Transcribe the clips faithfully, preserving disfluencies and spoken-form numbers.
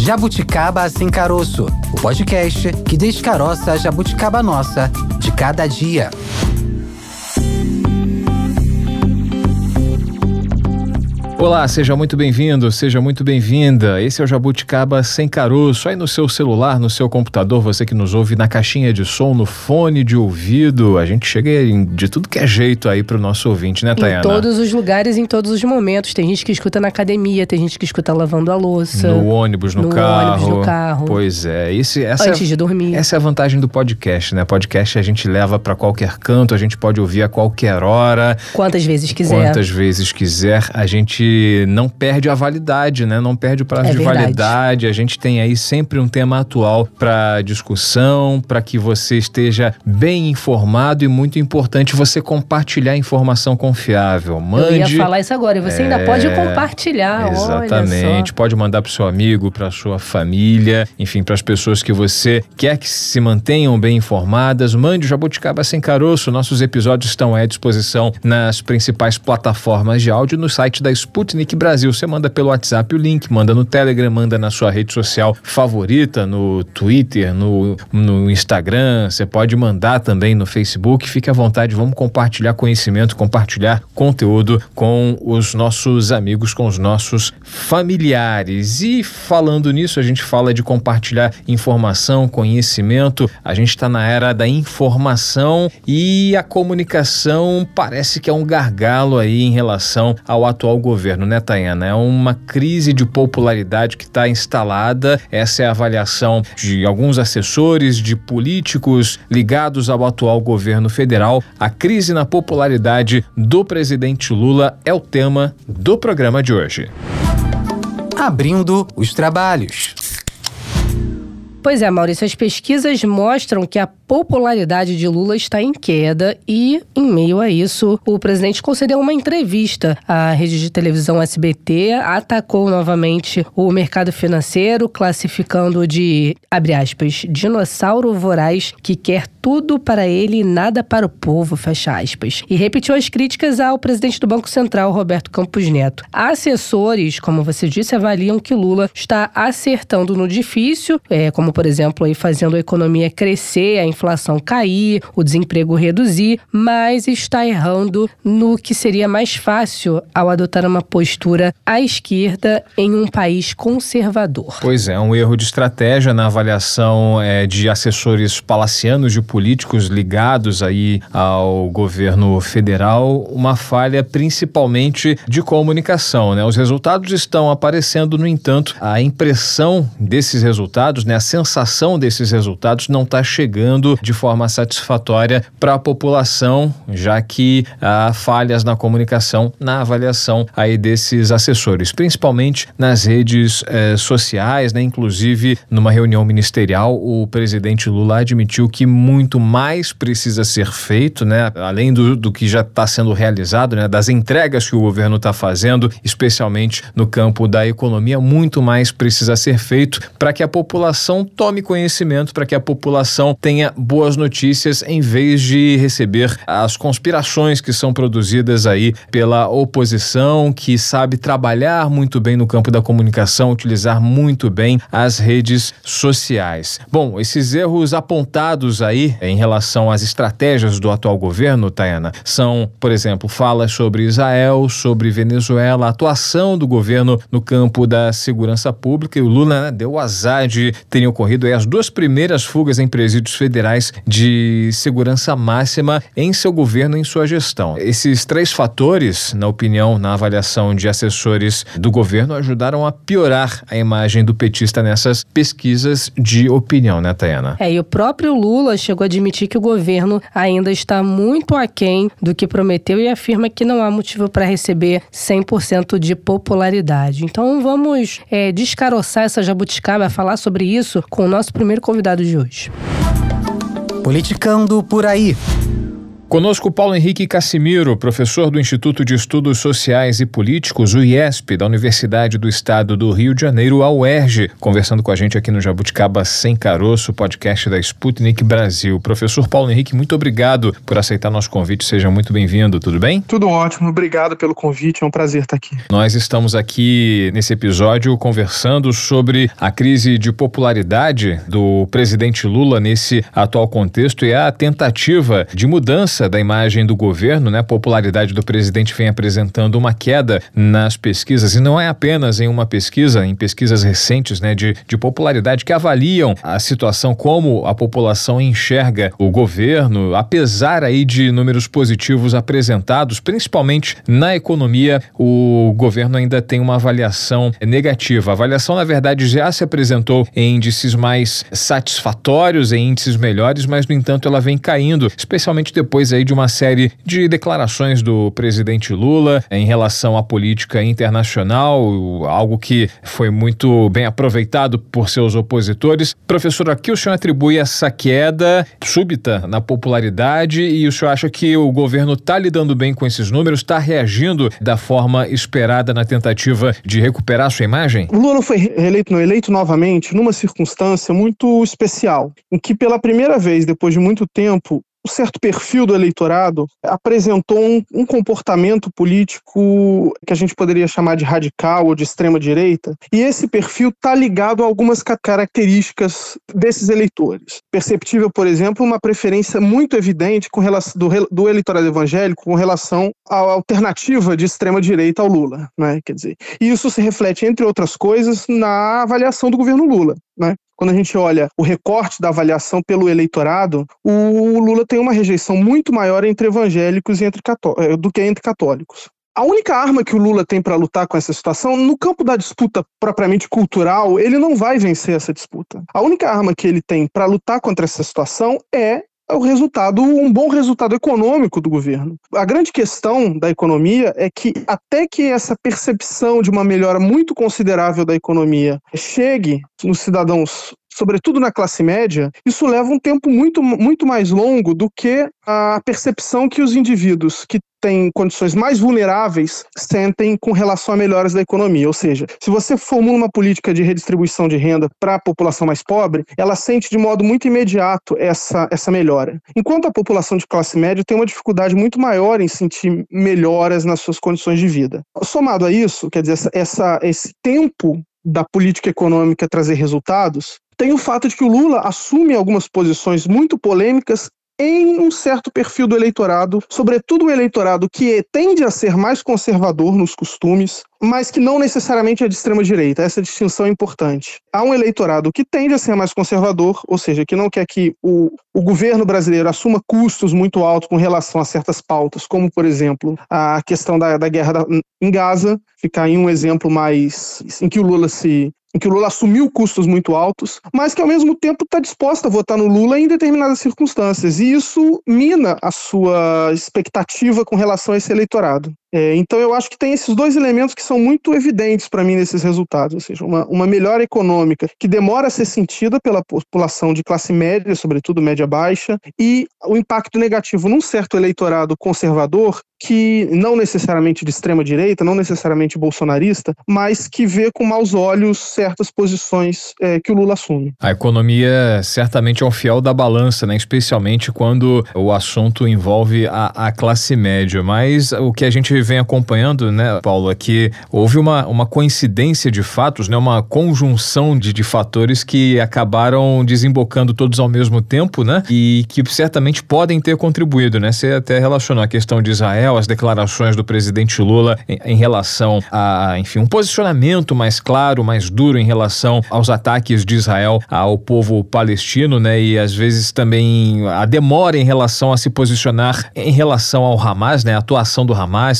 Jabuticaba Sem Caroço, o podcast que descaroça a jabuticaba nossa de cada dia. Olá, seja muito bem-vindo, seja muito bem-vinda. Esse é o Jabuticaba Sem Caroço. Aí no seu celular, no seu computador, você que nos ouve na caixinha de som, no fone de ouvido. A gente chega de tudo que é jeito aí pro nosso ouvinte, né, Tayana? Em todos os lugares, em todos os momentos. Tem gente que escuta na academia, tem gente que escuta lavando a louça. No ônibus, no, no carro. ônibus, no carro. Pois é. Esse, essa Antes é, de dormir. Essa é a vantagem do podcast, né? Podcast a gente leva pra qualquer canto, a gente pode ouvir a qualquer hora. Quantas vezes quiser. Quantas vezes quiser. A gente não perde a validade, né? Não perde o prazo é de verdade. validade. A gente tem aí sempre um tema atual para discussão, para que você esteja bem informado e muito importante você compartilhar informação confiável. Mande. Eu ia falar isso agora. E você é... ainda pode compartilhar. Exatamente. Olha só. Pode mandar para o seu amigo, para a sua família, enfim, para as pessoas que você quer que se mantenham bem informadas. Mande o Jabuticaba Sem Caroço. Nossos episódios estão à disposição nas principais plataformas de áudio, no site da Sputnik Brasil. Você manda pelo WhatsApp o link, manda no Telegram, manda na sua rede social favorita, no Twitter, no, no Instagram, você pode mandar também no Facebook. Fique à vontade, vamos compartilhar conhecimento, compartilhar conteúdo com os nossos amigos, com os nossos familiares. E falando nisso, a gente fala de compartilhar informação, conhecimento. A gente está na era da informação e a comunicação parece que é um gargalo aí em relação ao atual governo, né, Tayana? É uma crise de popularidade que está instalada. Essa é a avaliação de alguns assessores, de políticos ligados ao atual governo federal. A crise na popularidade do presidente Lula é o tema do programa de hoje. Abrindo os trabalhos. Pois é, Maurício, as pesquisas mostram que a popularidade de Lula está em queda e, em meio a isso, o presidente concedeu uma entrevista à rede de televisão S B T, atacou novamente o mercado financeiro, classificando de, abre aspas, dinossauro voraz que quer tudo para ele e nada para o povo, fecha aspas. E repetiu as críticas ao presidente do Banco Central, Roberto Campos Neto. Assessores, como você disse, avaliam que Lula está acertando no difícil, é, como por exemplo, aí fazendo a economia crescer, a inflação cair, o desemprego reduzir, mas está errando no que seria mais fácil ao adotar uma postura à esquerda em um país conservador. Pois é, um erro de estratégia na avaliação é, de assessores palacianos, de políticos ligados aí ao governo federal, uma falha principalmente de comunicação, né? Os resultados estão aparecendo, no entanto, a impressão desses resultados, né, a sensação desses resultados não está chegando de forma satisfatória para a população, já que há falhas na comunicação, na avaliação aí desses assessores, principalmente nas redes eh, sociais, né? Inclusive, numa reunião ministerial, o presidente Lula admitiu que muito mais precisa ser feito, né? Além do, do que já está sendo realizado, né? Das entregas que o governo está fazendo, especialmente no campo da economia, muito mais precisa ser feito para que a população tome conhecimento, para que a população tenha boas notícias em vez de receber as conspirações que são produzidas aí pela oposição, que sabe trabalhar muito bem no campo da comunicação, utilizar muito bem as redes sociais. Bom, esses erros apontados aí em relação às estratégias do atual governo, Tayana, são, por exemplo, falas sobre Israel, sobre Venezuela, a atuação do governo no campo da segurança pública, e o Lula, né, deu o azar de terem ocorrido aí as duas primeiras fugas em presídios federais de segurança máxima em seu governo, em sua gestão. Esses três fatores, na opinião, na avaliação de assessores do governo, ajudaram a piorar a imagem do petista nessas pesquisas de opinião, né, Tayana? É, e o próprio Lula chegou a admitir que o governo ainda está muito aquém do que prometeu e afirma que não há motivo para receber cem por cento de popularidade. Então vamos é, descaroçar essa jabuticaba, falar sobre isso com o nosso primeiro convidado de hoje. Politicando por aí. Conosco Paulo Henrique Cassimiro, professor do Instituto de Estudos Sociais e Políticos, o I E S P, da Universidade do Estado do Rio de Janeiro, a U E R J, conversando com a gente aqui no Jabuticaba Sem Caroço, podcast da Sputnik Brasil. Professor Paulo Henrique, muito obrigado por aceitar nosso convite, seja muito bem-vindo, tudo bem? Tudo ótimo, obrigado pelo convite, é um prazer estar aqui. Nós estamos aqui nesse episódio conversando sobre a crise de popularidade do presidente Lula nesse atual contexto e a tentativa de mudança da imagem do governo, né? A popularidade do presidente vem apresentando uma queda nas pesquisas, e não é apenas em uma pesquisa, em pesquisas recentes, né, de, de popularidade que avaliam a situação, como a população enxerga o governo, apesar aí de números positivos apresentados, principalmente na economia, o governo ainda tem uma avaliação negativa. A avaliação, na verdade, já se apresentou em índices mais satisfatórios, em índices melhores, mas, no entanto, ela vem caindo, especialmente depois aí de uma série de declarações do presidente Lula em relação à política internacional, algo que foi muito bem aproveitado por seus opositores. Professor, a que o senhor atribui essa queda súbita na popularidade, e o senhor acha que o governo está lidando bem com esses números, está reagindo da forma esperada na tentativa de recuperar sua imagem? O Lula foi reeleito, não, eleito novamente numa circunstância muito especial, em que pela primeira vez, depois de muito tempo, um certo perfil do eleitorado apresentou um, um comportamento político que a gente poderia chamar de radical ou de extrema-direita, e esse perfil está ligado a algumas características desses eleitores. Perceptível, por exemplo, uma preferência muito evidente com relação, do, do eleitorado evangélico com relação à alternativa de extrema-direita ao Lula, né? Quer dizer, e isso se reflete, entre outras coisas, na avaliação do governo Lula, né? Quando a gente olha o recorte da avaliação pelo eleitorado, o Lula tem uma rejeição muito maior entre evangélicos e entre cató- do que entre católicos. A única arma que o Lula tem para lutar com essa situação, no campo da disputa propriamente cultural, ele não vai vencer essa disputa. A única arma que ele tem para lutar contra essa situação é o resultado, um bom resultado econômico do governo. A grande questão da economia é que até que essa percepção de uma melhora muito considerável da economia chegue nos cidadãos, sobretudo na classe média, isso leva um tempo muito, muito mais longo do que a percepção que os indivíduos que têm condições mais vulneráveis sentem com relação a melhoras da economia. Ou seja, se você formula uma política de redistribuição de renda para a população mais pobre, ela sente de modo muito imediato essa, essa melhora. Enquanto a população de classe média tem uma dificuldade muito maior em sentir melhoras nas suas condições de vida. Somado a isso, quer dizer, essa, essa, esse tempo da política econômica trazer resultados, tem o fato de que o Lula assume algumas posições muito polêmicas em um certo perfil do eleitorado, sobretudo o eleitorado que tende a ser mais conservador nos costumes, mas que não necessariamente é de extrema-direita. Essa distinção é importante. Há um eleitorado que tende a ser mais conservador, ou seja, que não quer que o, o governo brasileiro assuma custos muito altos com relação a certas pautas, como, por exemplo, a questão da, da guerra da, em Gaza, ficar em um exemplo mais em que o Lula se... em que o Lula assumiu custos muito altos, mas que ao mesmo tempo está disposta a votar no Lula em determinadas circunstâncias, e isso mina a sua expectativa com relação a esse eleitorado. É, então eu acho que tem esses dois elementos que são muito evidentes para mim nesses resultados, ou seja, uma, uma melhora econômica que demora a ser sentida pela população de classe média, sobretudo média baixa, e o impacto negativo num certo eleitorado conservador que não necessariamente de extrema direita, não necessariamente bolsonarista, mas que vê com maus olhos certas posições é, que o Lula assume. A economia certamente é um fiel da balança, né? Especialmente quando o assunto envolve a, a classe média, mas o que a gente vem acompanhando, né, Paulo, é que houve uma, uma coincidência de fatos, né, uma conjunção de, de fatores que acabaram desembocando todos ao mesmo tempo, né, e que certamente podem ter contribuído, né? Você até relacionou a questão de Israel, as declarações do presidente Lula em, em relação a, enfim, um posicionamento mais claro, mais duro em relação aos ataques de Israel ao povo palestino, né, e às vezes também a demora em relação a se posicionar em relação ao Hamas, né, a atuação do Hamas,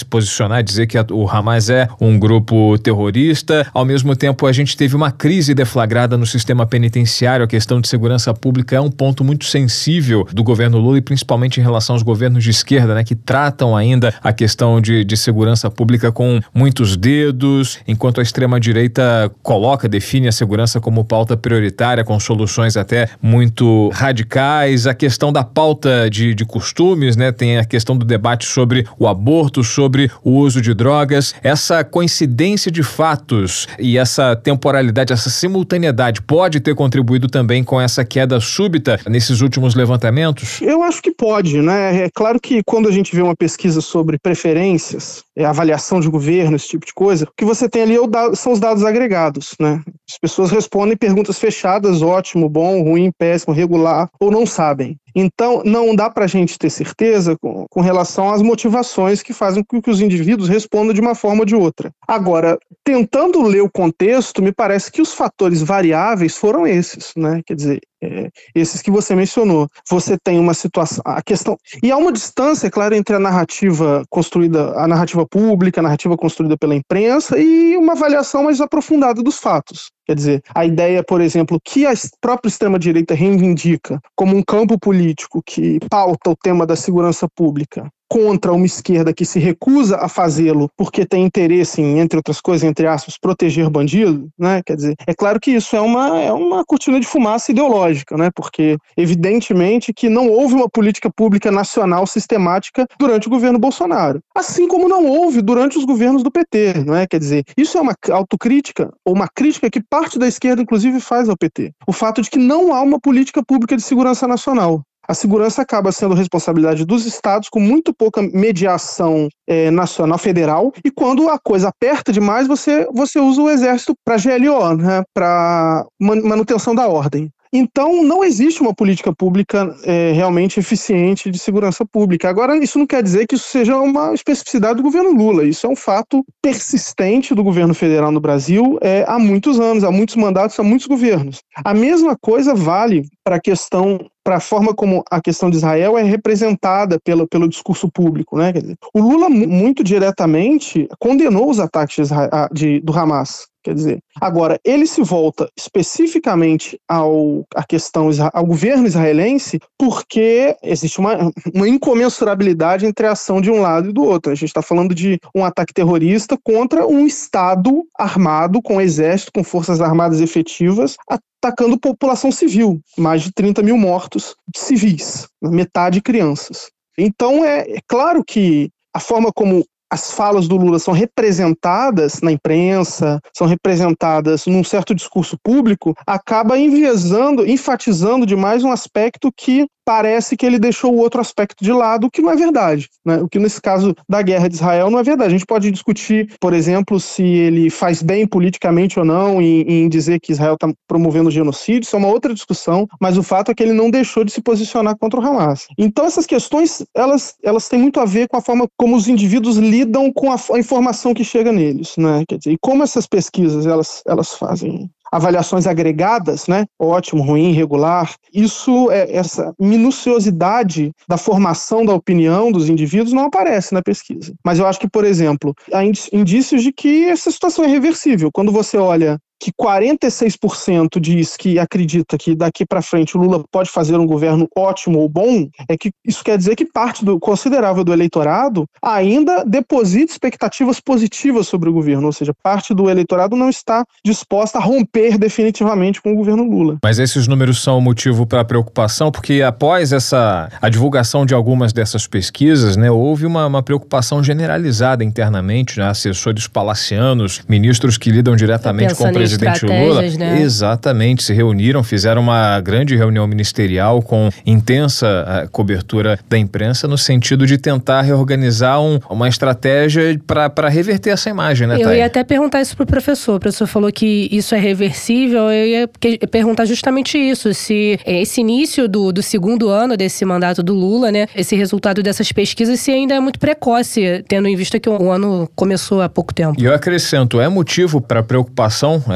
posicionar, dizer que a, o Hamas é um grupo terrorista. Ao mesmo tempo, a gente teve uma crise deflagrada no sistema penitenciário. A questão de segurança pública é um ponto muito sensível do governo Lula e principalmente em relação aos governos de esquerda, né, que tratam ainda a questão de, de segurança pública com muitos dedos, enquanto a extrema-direita coloca, define a segurança como pauta prioritária, com soluções até muito radicais. A questão da pauta de, de costumes, né, tem a questão do debate sobre o aborto, sobre o uso de drogas. Essa coincidência de fatos e essa temporalidade, essa simultaneidade pode ter contribuído também com essa queda súbita nesses últimos levantamentos? Eu acho que pode, né? É claro que quando a gente vê uma pesquisa sobre preferências, é, avaliação de governo, esse tipo de coisa, o que você tem ali é o dado, são os dados agregados, né? As pessoas respondem perguntas fechadas, ótimo, bom, ruim, péssimo, regular, ou não sabem. Então, não dá para a gente ter certeza com, com relação às motivações que fazem com que os indivíduos respondam de uma forma ou de outra. Agora, tentando ler o contexto, me parece que os fatores variáveis foram esses, né? Quer dizer, é, esses que você mencionou. Você tem uma situação, a questão... E há uma distância, é claro, entre a narrativa construída, a narrativa pública, a narrativa construída pela imprensa e uma avaliação mais aprofundada dos fatos. Quer dizer, a ideia, por exemplo, que a própria extrema-direita reivindica como um campo político que pauta o tema da segurança pública contra uma esquerda que se recusa a fazê-lo porque tem interesse em, entre outras coisas, entre aspas, proteger bandido, né? Quer dizer, é claro que isso é uma, é uma cortina de fumaça ideológica, né? Porque, evidentemente, que não houve uma política pública nacional sistemática durante o governo Bolsonaro. Assim como não houve durante os governos do P T, não é? Quer dizer, isso é uma autocrítica, ou uma crítica que parte da esquerda, inclusive, faz ao P T. O fato de que não há uma política pública de segurança nacional. A segurança acaba sendo responsabilidade dos estados com muito pouca mediação é, nacional, federal, e quando a coisa aperta demais, você, você usa o exército para G L O, né, para manutenção da ordem. Então, não existe uma política pública é, realmente eficiente de segurança pública. Agora, isso não quer dizer que isso seja uma especificidade do governo Lula. Isso é um fato persistente do governo federal no Brasil é, há muitos anos, há muitos mandatos, há muitos governos. A mesma coisa vale para a questão, para a forma como a questão de Israel é representada pelo, pelo discurso público, né? Quer dizer, o Lula, muito diretamente, condenou os ataques de, de, do Hamas. Quer dizer, agora, ele se volta especificamente ao, à questão, ao governo israelense porque existe uma, uma incomensurabilidade entre a ação de um lado e do outro. A gente está falando de um ataque terrorista contra um Estado armado, com exército, com forças armadas efetivas, atacando população civil, mais de trinta mil mortos civis, metade crianças. Então, é, é claro que a forma como as falas do Lula são representadas na imprensa, são representadas num certo discurso público, acaba enviesando, enfatizando demais um aspecto que parece que ele deixou o outro aspecto de lado, o que não é verdade, né? O que nesse caso da guerra de Israel não é verdade. A gente pode discutir, por exemplo, se ele faz bem politicamente ou não em, em dizer que Israel está promovendo genocídio, isso é uma outra discussão, mas o fato é que ele não deixou de se posicionar contra o Hamas. Então essas questões, elas, elas têm muito a ver com a forma como os indivíduos lidam com a, a informação que chega neles, né? Quer dizer, e como essas pesquisas, elas, elas fazem avaliações agregadas, né? Ótimo, ruim, regular. Isso, é, essa minuciosidade da formação da opinião dos indivíduos não aparece na pesquisa. Mas eu acho que, por exemplo, há indícios de que essa situação é reversível. Quando você olha que quarenta e seis por cento diz que acredita que daqui para frente o Lula pode fazer um governo ótimo ou bom, é que isso quer dizer que parte do considerável do eleitorado ainda deposita expectativas positivas sobre o governo, ou seja, parte do eleitorado não está disposta a romper definitivamente com o governo Lula. Mas esses números são motivo para preocupação, porque após essa, a divulgação de algumas dessas pesquisas, né, houve uma, uma preocupação generalizada internamente, né, assessores palacianos, ministros que lidam diretamente com o presidente presidente Lula, né? Exatamente, se reuniram, fizeram uma grande reunião ministerial com intensa uh, cobertura da imprensa no sentido de tentar reorganizar um, uma estratégia para reverter essa imagem, né, Eu Thay? ia até perguntar isso pro professor. O professor falou que isso é reversível. Eu ia perguntar justamente isso, se esse início do, do segundo ano desse mandato do Lula, né, esse resultado dessas pesquisas, se ainda é muito precoce, tendo em vista que o ano começou há pouco tempo. E eu acrescento, é motivo para preocupação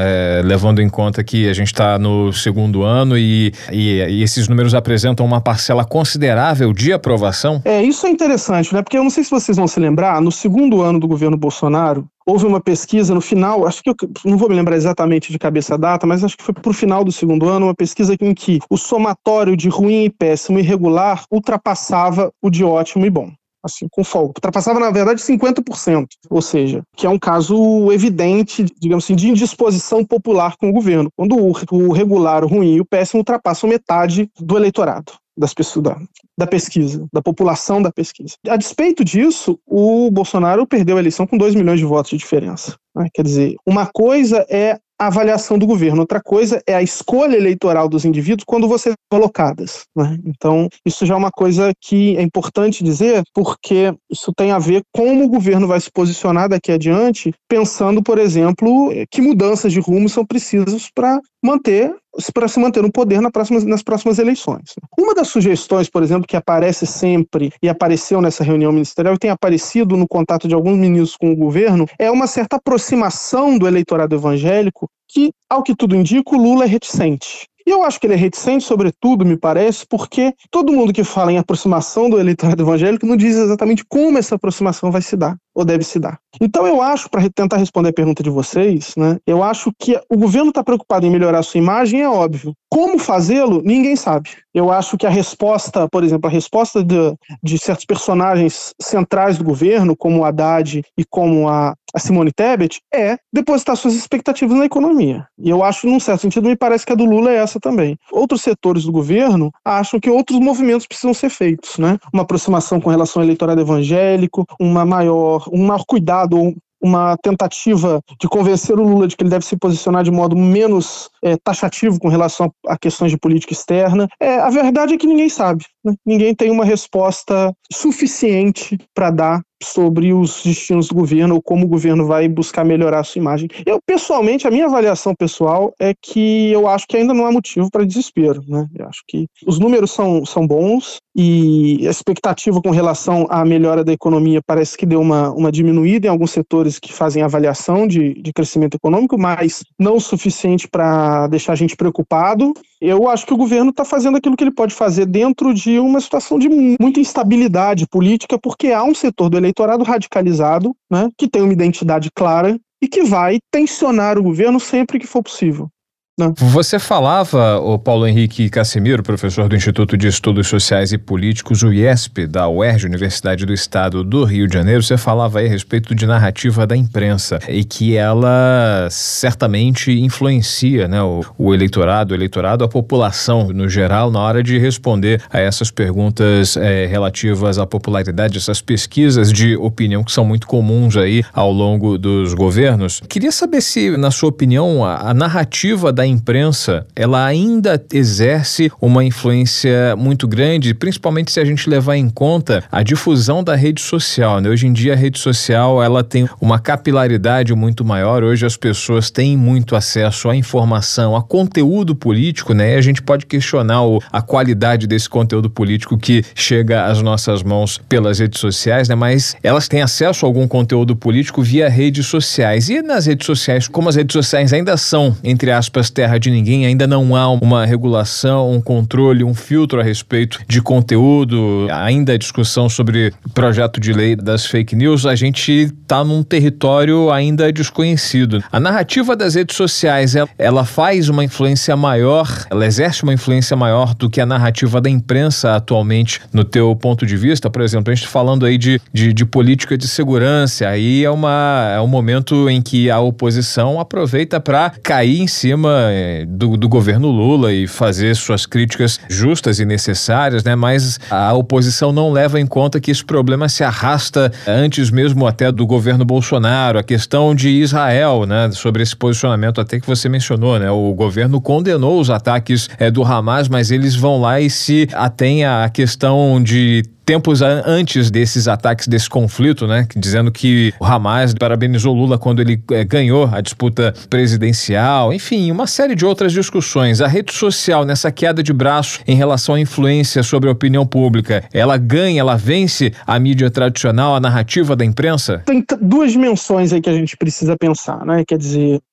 é, levando em conta que a gente está no segundo ano e, e, e esses números apresentam uma parcela considerável de aprovação? É, isso é interessante, né? Porque eu não sei se vocês vão se lembrar, no segundo ano do governo Bolsonaro, houve uma pesquisa no final, acho que eu não vou me lembrar exatamente de cabeça a data, mas acho que foi para o final do segundo ano, uma pesquisa em que o somatório de ruim e péssimo e regular ultrapassava o de ótimo e bom. Assim, com folga. Ultrapassava, na verdade, cinquenta por cento. Ou seja, que é um caso evidente, digamos assim, de indisposição popular com o governo. Quando o, o regular, o ruim e o péssimo ultrapassam metade do eleitorado. Das pessoas, da, da pesquisa, da população da pesquisa. A despeito disso, o Bolsonaro perdeu a eleição com dois milhões de votos de diferença. Né? Quer dizer, uma coisa é a avaliação do governo, outra coisa é a escolha eleitoral dos indivíduos quando você é colocadas. Né? Então, isso já é uma coisa que é importante dizer, porque isso tem a ver com como o governo vai se posicionar daqui adiante, pensando, por exemplo, que mudanças de rumo são precisas para manter para se manter no poder na próxima, nas próximas eleições. Uma das sugestões, por exemplo, que aparece sempre e apareceu nessa reunião ministerial e tem aparecido no contato de alguns ministros com o governo, é uma certa aproximação do eleitorado evangélico que, ao que tudo indica, o Lula é reticente. E eu acho que ele é reticente, sobretudo, me parece, porque todo mundo que fala em aproximação do eleitorado evangélico não diz exatamente como essa aproximação vai se dar, ou deve se dar. Então eu acho, para tentar responder a pergunta de vocês, né, eu acho que o governo está preocupado em melhorar a sua imagem, é óbvio. Como fazê-lo, ninguém sabe. Eu acho que a resposta, por exemplo, a resposta de, de certos personagens centrais do governo, como o Haddad e como a, a Simone Tebet, é depositar suas expectativas na economia. E eu acho, num certo sentido, me parece que a do Lula é essa também. Outros setores do governo acham que outros movimentos precisam ser feitos, né? Uma aproximação com relação ao eleitorado evangélico, uma maior, um maior cuidado, uma tentativa de convencer o Lula de que ele deve se posicionar de modo menos é, taxativo com relação a, a questões de política externa. É, a verdade é que ninguém sabe, né? Ninguém tem uma resposta suficiente para dar sobre os destinos do governo ou como o governo vai buscar melhorar a sua imagem. Eu, pessoalmente, a minha avaliação pessoal é que eu acho que ainda não há motivo para desespero, né? Eu acho que os números são, são bons e a expectativa com relação à melhora da economia parece que deu uma, uma diminuída em alguns setores que fazem avaliação de, de crescimento econômico, mas não o suficiente para deixar a gente preocupado. Eu acho que o governo está fazendo aquilo que ele pode fazer dentro de uma situação de muita instabilidade política, porque há um setor do eleitorado radicalizado, né, que tem uma identidade clara e que vai tensionar o governo sempre que for possível. Não. Você falava, o Paulo Henrique Casimiro, professor do Instituto de Estudos Sociais e Políticos, o I E S P, da U E R J, Universidade do Estado do Rio de Janeiro, você falava aí a respeito de narrativa da imprensa e que ela certamente influencia, né, o, o eleitorado, o eleitorado, a população no geral, na hora de responder a essas perguntas é, relativas à popularidade, essas pesquisas de opinião que são muito comuns aí ao longo dos governos. Queria saber se, na sua opinião, a, a narrativa da imprensa, ela ainda exerce uma influência muito grande, principalmente se a gente levar em conta a difusão da rede social, né? Hoje em dia a rede social, ela tem uma capilaridade muito maior, hoje as pessoas têm muito acesso à informação, a conteúdo político, né? E a gente pode questionar o, a qualidade desse conteúdo político que chega às nossas mãos pelas redes sociais, né? Mas elas têm acesso a algum conteúdo político via redes sociais. E nas redes sociais, como as redes sociais ainda são, entre aspas, terra de ninguém, ainda não há uma regulação, um controle, um filtro a respeito de conteúdo, ainda a discussão sobre projeto de lei das fake news, a gente está num território ainda desconhecido. A narrativa das redes sociais, ela, ela faz uma influência maior, ela exerce uma influência maior do que a narrativa da imprensa atualmente, no teu ponto de vista? Por exemplo, a gente falando aí de, de, de política de segurança, aí é, uma, é um momento em que a oposição aproveita para cair em cima Do, do governo Lula e fazer suas críticas justas e necessárias, né? Mas a oposição não leva em conta que esse problema se arrasta antes mesmo até do governo Bolsonaro, a questão de Israel, né? Sobre esse posicionamento até que você mencionou, né? O governo condenou os ataques é, do Hamas, mas eles vão lá e se atém à questão de tempos antes desses ataques, desse conflito, né? Dizendo que o Hamas parabenizou Lula quando ele é, ganhou a disputa presidencial, enfim, uma série de outras discussões. A rede social, nessa queda de braço em relação à influência sobre a opinião pública, ela ganha, ela vence a mídia tradicional, a narrativa da imprensa? Tem duas dimensões aí que a gente precisa pensar, né? Quer dizer,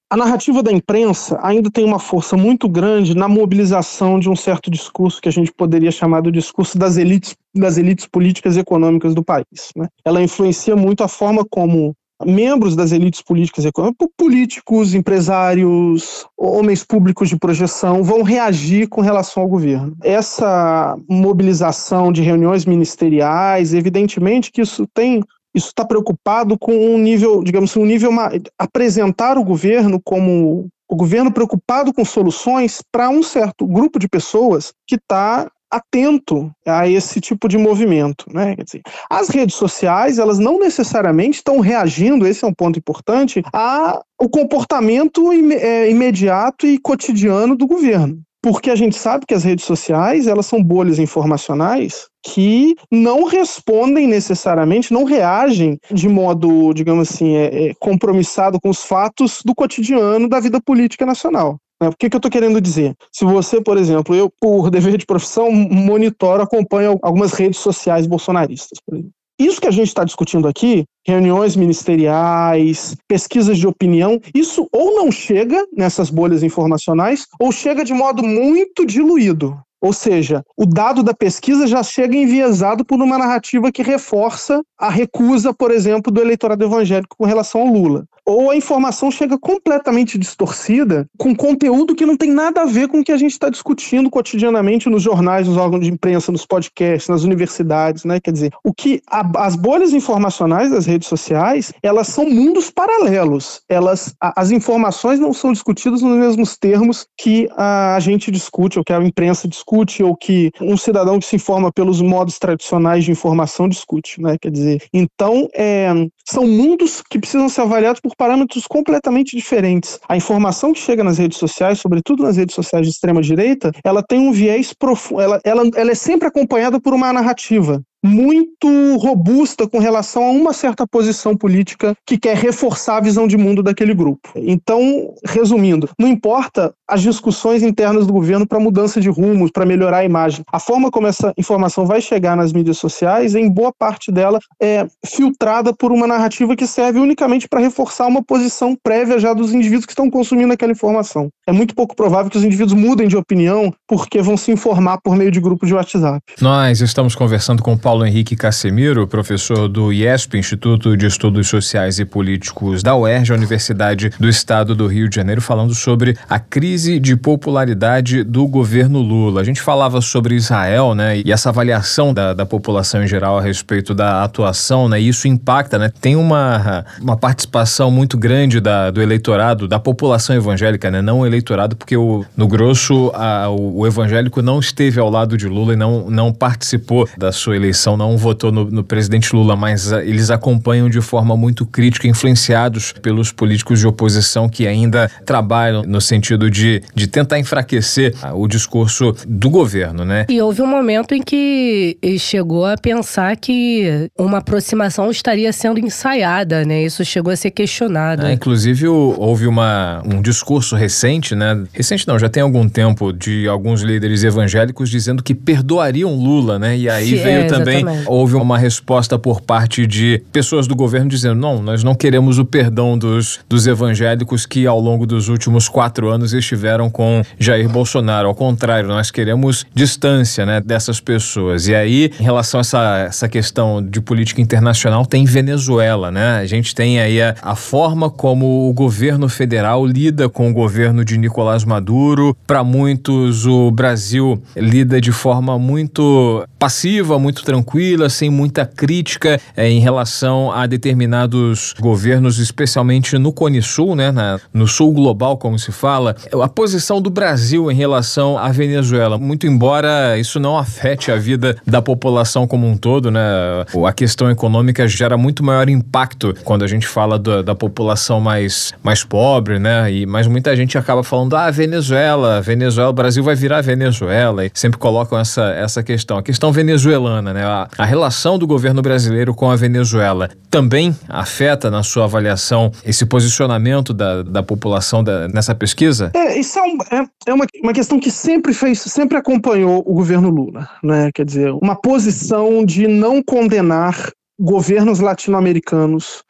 a narrativa da imprensa ainda tem uma força muito grande na mobilização de um certo discurso que a gente poderia chamar do discurso das elites, das elites políticas e econômicas do país, né? Ela influencia muito a forma como membros das elites políticas e econômicas, políticos, empresários, homens públicos de projeção, vão reagir com relação ao governo. Essa mobilização de reuniões ministeriais, evidentemente que isso tem... Isso está preocupado com um nível, digamos assim, um nível, apresentar o governo como o governo preocupado com soluções para um certo grupo de pessoas que está atento a esse tipo de movimento, né? Quer dizer, as redes sociais, elas não necessariamente estão reagindo, esse é um ponto importante, ao comportamento im- é, imediato e cotidiano do governo. Porque a gente sabe que as redes sociais, elas são bolhas informacionais que não respondem necessariamente, não reagem de modo, digamos assim, é, é, compromissado com os fatos do cotidiano da vida política nacional. O que, que eu estou querendo dizer? Se você, por exemplo, eu, por dever de profissão, monitoro, acompanho algumas redes sociais bolsonaristas, por exemplo. Isso que a gente está discutindo aqui, reuniões ministeriais, pesquisas de opinião, isso ou não chega nessas bolhas informacionais, ou chega de modo muito diluído. Ou seja, o dado da pesquisa já chega enviesado por uma narrativa que reforça a recusa, por exemplo, do eleitorado evangélico com relação ao Lula. Ou a informação chega completamente distorcida, com conteúdo que não tem nada a ver com o que a gente está discutindo cotidianamente nos jornais, nos órgãos de imprensa, nos podcasts, nas universidades, né? Quer dizer, o que a, as bolhas informacionais das redes sociais, elas são mundos paralelos. Elas, a, as informações não são discutidas nos mesmos termos que a, a gente discute, ou que a imprensa discute, ou que um cidadão que se informa pelos modos tradicionais de informação discute, né? Quer dizer, então, é, são mundos que precisam ser avaliados por parâmetros completamente diferentes. A informação que chega nas redes sociais, sobretudo nas redes sociais de extrema-direita, ela tem um viés profundo, ela, ela, ela é sempre acompanhada por uma narrativa muito robusta com relação a uma certa posição política que quer reforçar a visão de mundo daquele grupo. Então, resumindo, não importa as discussões internas do governo para mudança de rumos, para melhorar a imagem. A forma como essa informação vai chegar nas mídias sociais, em boa parte dela, é filtrada por uma narrativa que serve unicamente para reforçar uma posição prévia já dos indivíduos que estão consumindo aquela informação. É muito pouco provável que os indivíduos mudem de opinião porque vão se informar por meio de grupos de WhatsApp. Nós estamos conversando com Paulo Henrique Cassimiro, professor do I E S P, Instituto de Estudos Sociais e Políticos da U E R J, a Universidade do Estado do Rio de Janeiro, falando sobre a crise de popularidade do governo Lula. A gente falava sobre Israel, né, e essa avaliação da, da população em geral a respeito da atuação, né, e isso impacta, né, tem uma, uma participação muito grande da, do eleitorado, da população evangélica, né, não o eleitorado, porque o, no grosso a, o, o evangélico não esteve ao lado de Lula e não, não participou da sua eleição, não votou no, no presidente Lula, mas uh, eles acompanham de forma muito crítica, influenciados pelos políticos de oposição que ainda trabalham no sentido de, de tentar enfraquecer uh, o discurso do governo, né? E houve um momento em que chegou a pensar que uma aproximação estaria sendo ensaiada, né? Isso chegou a ser questionado. Ah, inclusive, o, houve uma, um discurso recente, né? Recente não, já tem algum tempo, de alguns líderes evangélicos dizendo que perdoariam Lula, né? E aí Sim, veio é, também, houve uma resposta por parte de pessoas do governo dizendo, não, nós não queremos o perdão dos, dos evangélicos que ao longo dos últimos quatro anos estiveram com Jair Bolsonaro. Ao contrário, nós queremos distância, né, dessas pessoas. E aí, em relação a essa, essa questão de política internacional, tem Venezuela, né? A gente tem aí a, a forma como o governo federal lida com o governo de Nicolás Maduro. Para muitos, o Brasil lida de forma muito passiva, muito tranquila, sem muita crítica é, em relação a determinados governos, especialmente no Cone Sul, né, na, no Sul Global, como se fala. A posição do Brasil em relação à Venezuela, muito embora isso não afete a vida da população como um todo, né, a questão econômica gera muito maior impacto quando a gente fala da, da população mais, mais pobre, né, e, mas muita gente acaba falando, ah, Venezuela, Venezuela, o Brasil vai virar Venezuela, e sempre colocam essa, essa questão, a questão venezuelana, né, a, a relação do governo brasileiro com a Venezuela também afeta na sua avaliação esse posicionamento da, da população da, nessa pesquisa? É, isso é, um, é, é uma, uma questão que sempre fez, sempre acompanhou o governo Lula, né? Quer dizer, uma posição de não condenar governos latino-americanos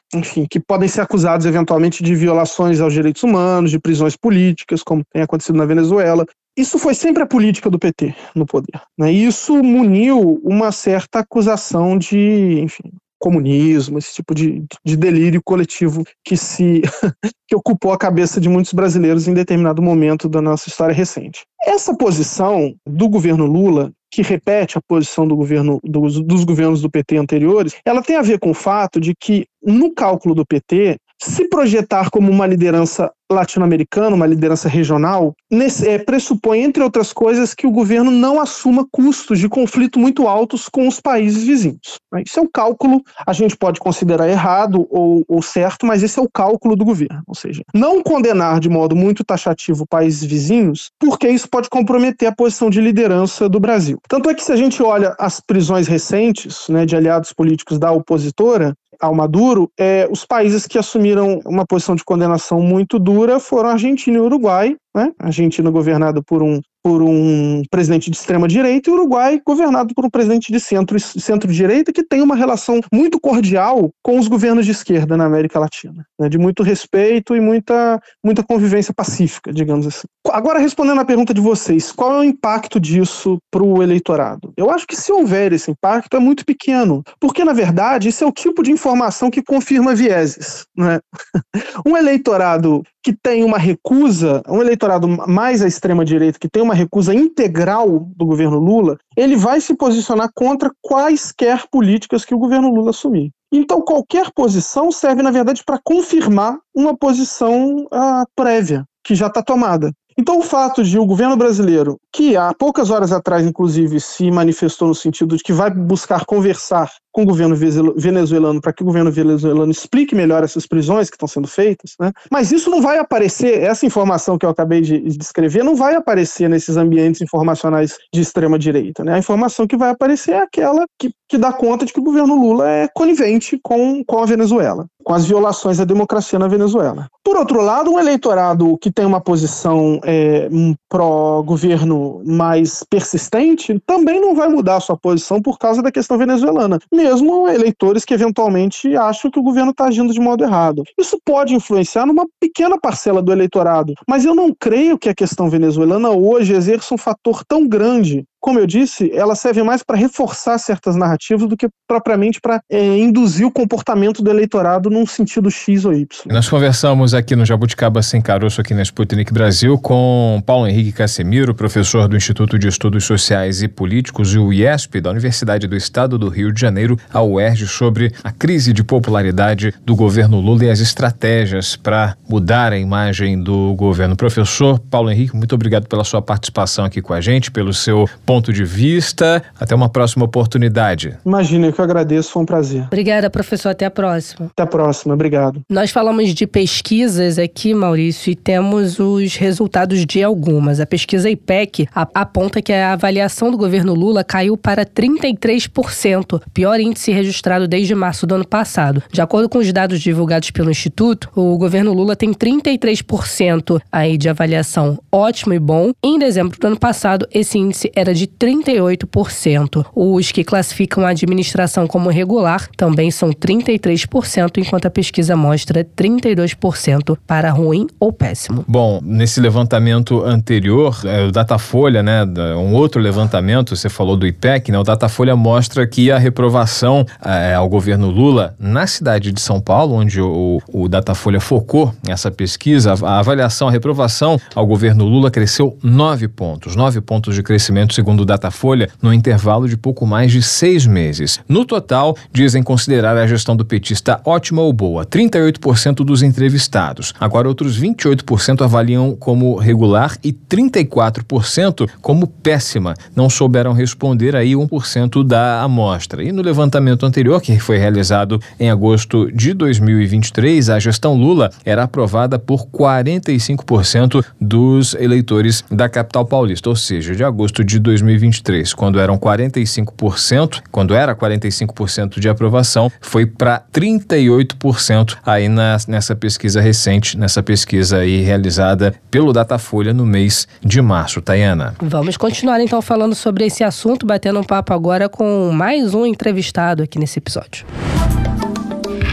enfim, que podem ser acusados eventualmente de violações aos direitos humanos, de prisões políticas, como tem acontecido na Venezuela. Isso foi sempre a política do P T no poder, né? E isso muniu uma certa acusação de, enfim, comunismo, esse tipo de, de delírio coletivo que se que ocupou a cabeça de muitos brasileiros em determinado momento da nossa história recente. Essa posição do governo Lula, que repete a posição do governo, dos, dos governos do P T anteriores, ela tem a ver com o fato de que, no cálculo do P T, se projetar como uma liderança latino-americana, uma liderança regional, nesse, é, pressupõe, entre outras coisas, que o governo não assuma custos de conflito muito altos com os países vizinhos. Isso é o cálculo, a gente pode considerar errado ou, ou certo, mas esse é o cálculo do governo. Ou seja, não condenar de modo muito taxativo países vizinhos, porque isso pode comprometer a posição de liderança do Brasil. Tanto é que, se a gente olha as prisões recentes, né, de aliados políticos da opositora ao Maduro, é, os países que assumiram uma posição de condenação muito dura foram a Argentina e o Uruguai, né? A Argentina governada por um, por um presidente de extrema-direita e o Uruguai governado por um presidente de centro, centro-direita que tem uma relação muito cordial com os governos de esquerda na América Latina, né? De muito respeito e muita, muita convivência pacífica, digamos assim. Agora, respondendo à pergunta de vocês, qual é o impacto disso para o eleitorado? Eu acho que, se houver esse impacto, é muito pequeno, porque, na verdade, esse é o tipo de informação que confirma vieses, né? Um eleitorado que tem uma recusa, um eleitorado mais à extrema-direita, que tem uma recusa integral do governo Lula, ele vai se posicionar contra quaisquer políticas que o governo Lula assumir. Então, qualquer posição serve, na verdade, para confirmar uma posição ah, prévia, que já está tomada. Então, o fato de o governo brasileiro, que há poucas horas atrás, inclusive, se manifestou no sentido de que vai buscar conversar com o governo venezuelano para que o governo venezuelano explique melhor essas prisões que estão sendo feitas, né? Mas isso não vai aparecer, essa informação que eu acabei de descrever, não vai aparecer nesses ambientes informacionais de extrema-direita, né? A informação que vai aparecer é aquela que, que dá conta de que o governo Lula é conivente com, com a Venezuela, com as violações à democracia na Venezuela. Por outro lado, um eleitorado que tem uma posição é, um pró-governo mais persistente também não vai mudar a sua posição por causa da questão venezuelana, mesmo eleitores que eventualmente acham que o governo está agindo de modo errado. Isso pode influenciar numa pequena parcela do eleitorado, mas eu não creio que a questão venezuelana hoje exerça um fator tão grande. Como eu disse, ela serve mais para reforçar certas narrativas do que propriamente para é, induzir o comportamento do eleitorado num sentido X ou Y. Nós conversamos aqui no Jabuticaba Sem Caroço, aqui na Sputnik Brasil, com Paulo Henrique Casemiro, professor do Instituto de Estudos Sociais e Políticos, o I E S P, da Universidade do Estado do Rio de Janeiro, a U E R J, sobre a crise de popularidade do governo Lula e as estratégias para mudar a imagem do governo. Professor Paulo Henrique, muito obrigado pela sua participação aqui com a gente, pelo seu ponto de vista. Até uma próxima oportunidade. Imagina, eu que agradeço, foi um prazer. Obrigada, professor. Até a próxima. Até a próxima, obrigado. Nós falamos de pesquisas aqui, Maurício, e temos os resultados de algumas. A pesquisa I P E C aponta que a avaliação do governo Lula caiu para trinta e três por cento, pior índice registrado desde março do ano passado. De acordo com os dados divulgados pelo Instituto, o governo Lula tem trinta e três por cento aí de avaliação ótimo e bom. Em dezembro do ano passado, esse índice era de de trinta e oito por cento. Os que classificam a administração como regular também são trinta e três por cento, enquanto a pesquisa mostra trinta e dois por cento para ruim ou péssimo. Bom, nesse levantamento anterior, é, o Datafolha, né, um outro levantamento, você falou do I P E C, né, o Datafolha mostra que a reprovação é, ao governo Lula na cidade de São Paulo, onde o, o Datafolha focou essa pesquisa, a, a avaliação, a reprovação ao governo Lula cresceu nove pontos, nove pontos de crescimento, segundo Segundo o Datafolha, no intervalo de pouco mais de seis meses. No total, dizem considerar a gestão do petista ótima ou boa, trinta e oito por cento dos entrevistados. Agora, outros vinte e oito por cento avaliam como regular e trinta e quatro por cento como péssima. Não souberam responder aí um por cento da amostra. E no levantamento anterior, que foi realizado em agosto de dois mil e vinte e três, a gestão Lula era aprovada por quarenta e cinco por cento dos eleitores da capital paulista, ou seja, de agosto de dois mil e vinte e três, quando eram quarenta e cinco por cento, quando era quarenta e cinco por cento de aprovação, foi para trinta e oito por cento aí na, nessa pesquisa recente, nessa pesquisa aí realizada pelo Datafolha no mês de março. Tayana. Vamos continuar então falando sobre esse assunto, batendo um papo agora com mais um entrevistado aqui nesse episódio.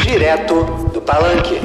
Direto do Palanque.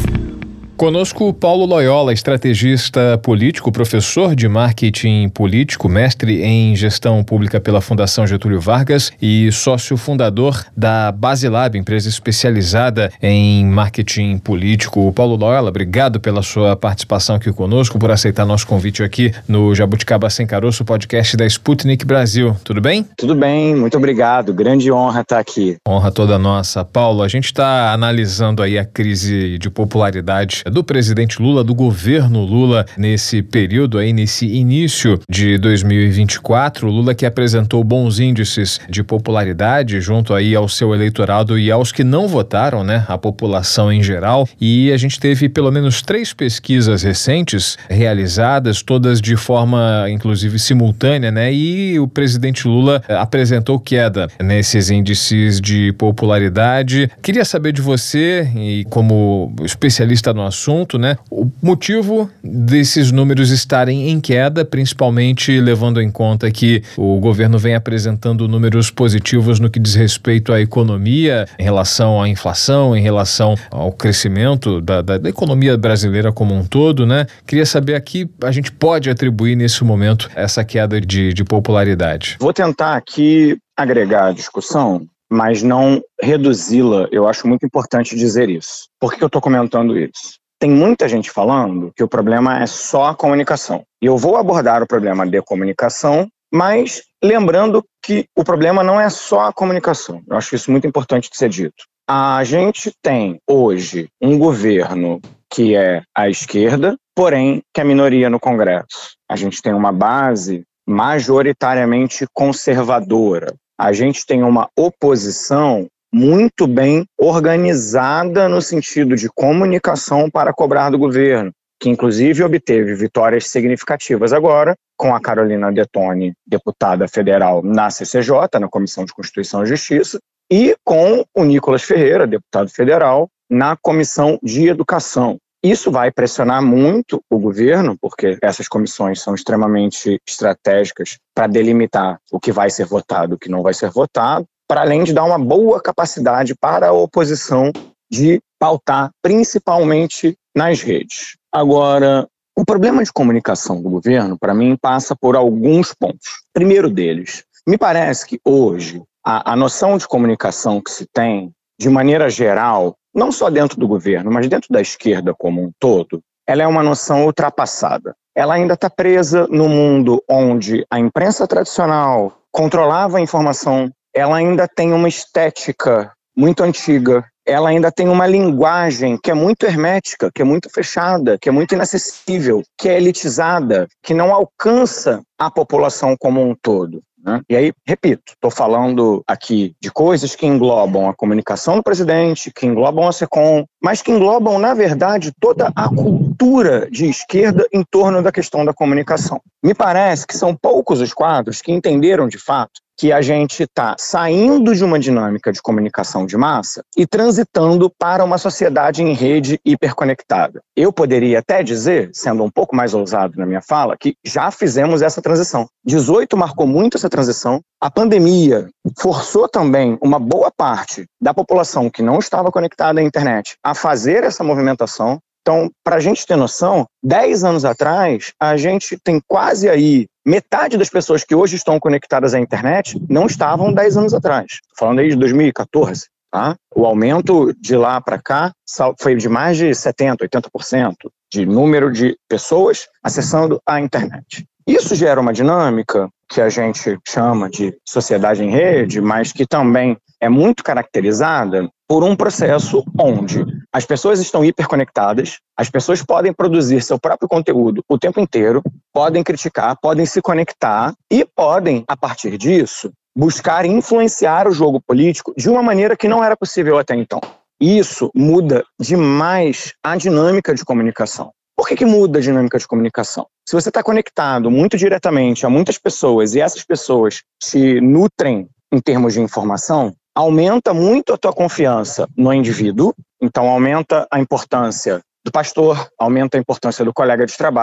Conosco Paulo Loyola, estrategista político, professor de marketing político, mestre em gestão pública pela Fundação Getúlio Vargas e sócio fundador da Basilab, empresa especializada em marketing político. Paulo Loyola, obrigado pela sua participação aqui conosco, por aceitar nosso convite aqui no Jabuticaba Sem Caroço, podcast da Sputnik Brasil. Tudo bem? Tudo bem, muito obrigado. Grande honra estar aqui. Honra toda nossa. Paulo, a gente está analisando aí a crise de popularidade do presidente Lula, do governo Lula, nesse período aí, nesse início de dois mil e vinte e quatro. Lula que apresentou bons índices de popularidade junto aí ao seu eleitorado e aos que não votaram, né, a população em geral. E a gente teve pelo menos três pesquisas recentes realizadas, todas de forma, inclusive, simultânea, né, e o presidente Lula apresentou queda nesses índices de popularidade. Queria saber de você, e como especialista no assunto, né, o motivo desses números estarem em queda, principalmente levando em conta que o governo vem apresentando números positivos no que diz respeito à economia, em relação à inflação, em relação ao crescimento da, da, da economia brasileira como um todo, né? Queria saber aqui, a gente pode atribuir nesse momento essa queda de, de popularidade? Vou tentar aqui agregar a discussão, mas não reduzi-la. Eu acho muito importante dizer isso. Por que eu estou comentando isso? Tem muita gente falando que o problema é só a comunicação. E eu vou abordar o problema de comunicação, mas lembrando que o problema não é só a comunicação. Eu acho isso muito importante de ser dito. A gente tem hoje um governo que é à esquerda, porém que é minoria no Congresso. A gente tem uma base majoritariamente conservadora. A gente tem uma oposição muito bem organizada no sentido de comunicação para cobrar do governo, que inclusive obteve vitórias significativas agora, com a Carolina Detoni, deputada federal na C C J, na Comissão de Constituição e Justiça, e com o Nicolas Ferreira, deputado federal, na Comissão de Educação. Isso vai pressionar muito o governo, porque essas comissões são extremamente estratégicas para delimitar o que vai ser votado e o que não vai ser votado, para além de dar uma boa capacidade para a oposição de pautar, principalmente nas redes. Agora, o problema de comunicação do governo, para mim, passa por alguns pontos. Primeiro deles, me parece que hoje a, a noção de comunicação que se tem, de maneira geral, não só dentro do governo, mas dentro da esquerda como um todo, ela é uma noção ultrapassada. Ela ainda está presa no mundo onde a imprensa tradicional controlava a informação. Ela ainda tem uma estética muito antiga, ela ainda tem uma linguagem que é muito hermética, que é muito fechada, que é muito inacessível, que é elitizada, que não alcança a população como um todo, né? E aí, repito, estou falando aqui de coisas que englobam a comunicação do presidente, que englobam a SECOM, mas que englobam, na verdade, toda a cultura de esquerda em torno da questão da comunicação. Me parece que são poucos os quadros que entenderam, de fato, que a gente está saindo de uma dinâmica de comunicação de massa e transitando para uma sociedade em rede hiperconectada. Eu poderia até dizer, sendo um pouco mais ousado na minha fala, que já fizemos essa transição. dezoito marcou muito essa transição. A pandemia forçou também uma boa parte da população que não estava conectada à internet a fazer essa movimentação. Então, para a gente ter noção, dez anos atrás, a gente tem quase aí metade das pessoas que hoje estão conectadas à internet não estavam dez anos atrás. Estou falando aí de dois mil e catorze. Tá? O aumento de lá para cá foi de mais de setenta por cento, oitenta por cento de número de pessoas acessando a internet. Isso gera uma dinâmica que a gente chama de sociedade em rede, mas que também é muito caracterizada por um processo onde as pessoas estão hiperconectadas, as pessoas podem produzir seu próprio conteúdo o tempo inteiro, podem criticar, podem se conectar e podem, a partir disso, buscar influenciar o jogo político de uma maneira que não era possível até então. Isso muda demais a dinâmica de comunicação. Por que que muda a dinâmica de comunicação? Se você está conectado muito diretamente a muitas pessoas e essas pessoas te nutrem em termos de informação, aumenta muito a tua confiança no indivíduo, então aumenta a importância do pastor, aumenta a importância do colega de trabalho,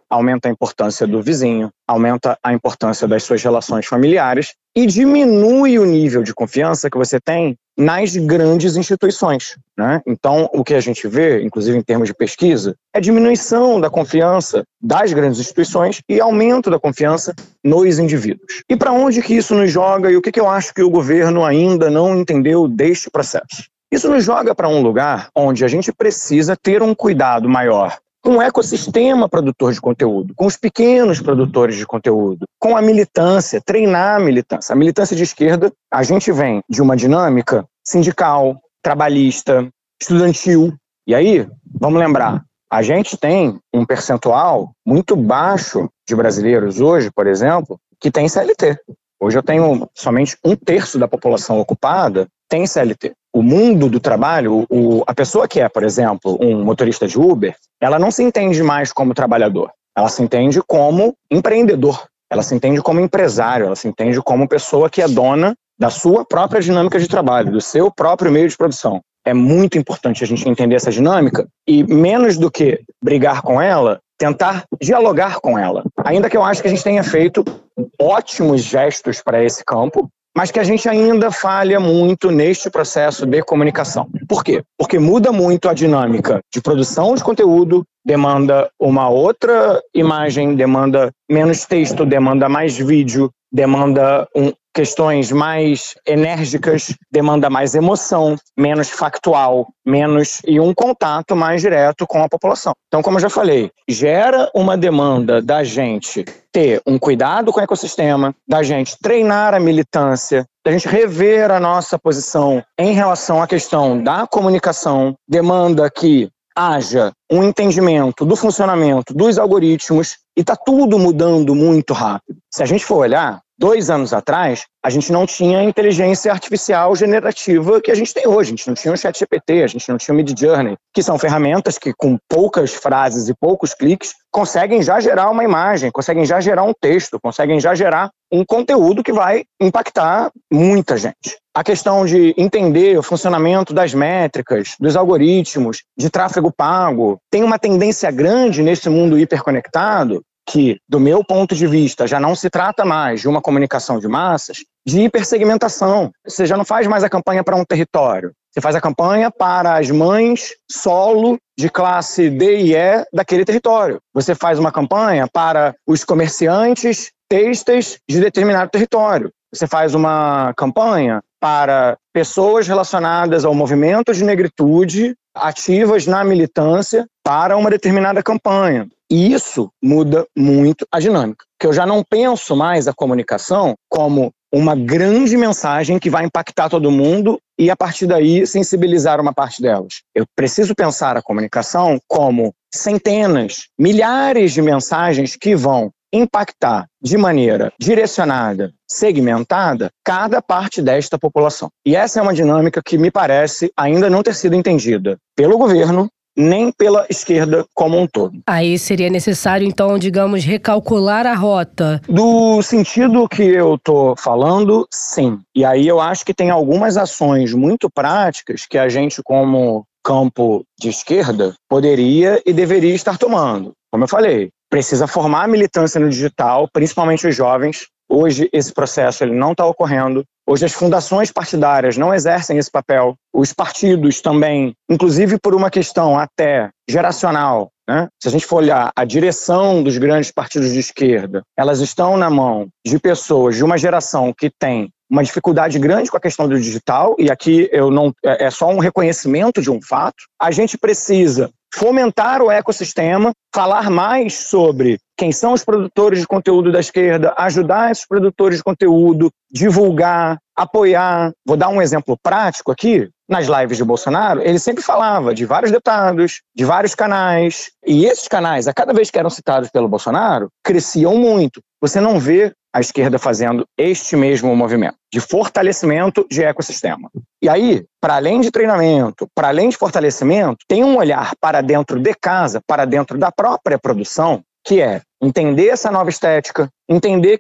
aumenta a importância do vizinho, aumenta a importância das suas relações familiares e diminui o nível de confiança que você tem nas grandes instituições, né? Então, o que a gente vê, inclusive em termos de pesquisa, é diminuição da confiança das grandes instituições e aumento da confiança nos indivíduos. E para onde que isso nos joga e o que, que eu acho que o governo ainda não entendeu deste processo? Isso nos joga para um lugar onde a gente precisa ter um cuidado maior com o ecossistema produtor de conteúdo, com os pequenos produtores de conteúdo, com a militância, treinar a militância. A militância de esquerda, a gente vem de uma dinâmica sindical, trabalhista, estudantil. E aí, vamos lembrar, a gente tem um percentual muito baixo de brasileiros hoje, por exemplo, que tem C L T. Hoje eu tenho somente um terço da população ocupada tem C L T. O mundo do trabalho, o, a pessoa que é, por exemplo, um motorista de Uber, ela não se entende mais como trabalhador. Ela se entende como empreendedor. Ela se entende como empresário. Ela se entende como pessoa que é dona da sua própria dinâmica de trabalho, do seu próprio meio de produção. É muito importante a gente entender essa dinâmica e, menos do que brigar com ela, tentar dialogar com ela. Ainda que eu acho que a gente tenha feito ótimos gestos para esse campo, mas que a gente ainda falha muito neste processo de comunicação. Por quê? Porque muda muito a dinâmica de produção de conteúdo, demanda uma outra imagem, demanda menos texto, demanda mais vídeo, demanda um, questões mais enérgicas, demanda mais emoção, menos factual, menos e um contato mais direto com a população. Então, como eu já falei, gera uma demanda da gente ter um cuidado com o ecossistema, da gente treinar a militância, da gente rever a nossa posição em relação à questão da comunicação, demanda que haja um entendimento do funcionamento dos algoritmos e está tudo mudando muito rápido. Se a gente for olhar, dois anos atrás, a gente não tinha a inteligência artificial generativa que a gente tem hoje. A gente não tinha o ChatGPT, a gente não tinha o Midjourney, que são ferramentas que, com poucas frases e poucos cliques, conseguem já gerar uma imagem, conseguem já gerar um texto, conseguem já gerar um conteúdo que vai impactar muita gente. A questão de entender o funcionamento das métricas, dos algoritmos, de tráfego pago, tem uma tendência grande nesse mundo hiperconectado que, do meu ponto de vista, já não se trata mais de uma comunicação de massas, de hipersegmentação. Você já não faz mais a campanha para um território. Você faz a campanha para as mães solo de classe D e E daquele território. Você faz uma campanha para os comerciantes têxteis de determinado território. Você faz uma campanha para pessoas relacionadas ao movimento de negritude ativas na militância para uma determinada campanha. E isso muda muito a dinâmica. Que eu já não penso mais a comunicação como uma grande mensagem que vai impactar todo mundo e, a partir daí, sensibilizar uma parte delas. Eu preciso pensar a comunicação como centenas, milhares de mensagens que vão impactar de maneira direcionada, segmentada, cada parte desta população. E essa é uma dinâmica que me parece ainda não ter sido entendida pelo governo, nem pela esquerda como um todo. Aí seria necessário, então, digamos, recalcular a rota. Do sentido que eu estou falando, sim. E aí eu acho que tem algumas ações muito práticas que a gente, como campo de esquerda, poderia e deveria estar tomando. Como eu falei, precisa formar a militância no digital, principalmente os jovens. Hoje esse processo ele não está ocorrendo. Hoje as fundações partidárias não exercem esse papel. Os partidos também, inclusive por uma questão até geracional, né? Se a gente for olhar a direção dos grandes partidos de esquerda, elas estão na mão de pessoas de uma geração que tem uma dificuldade grande com a questão do digital, e aqui eu não, é só um reconhecimento de um fato. A gente precisa fomentar o ecossistema, falar mais sobre quem são os produtores de conteúdo da esquerda, ajudar esses produtores de conteúdo, divulgar, apoiar. Vou dar um exemplo prático aqui. Nas lives de Bolsonaro, ele sempre falava de vários deputados, de vários canais, e esses canais, a cada vez que eram citados pelo Bolsonaro, cresciam muito. Você não vê a esquerda fazendo este mesmo movimento de fortalecimento de ecossistema. E aí, para além de treinamento, para além de fortalecimento, tem um olhar para dentro de casa, para dentro da própria produção, que é entender essa nova estética, entender que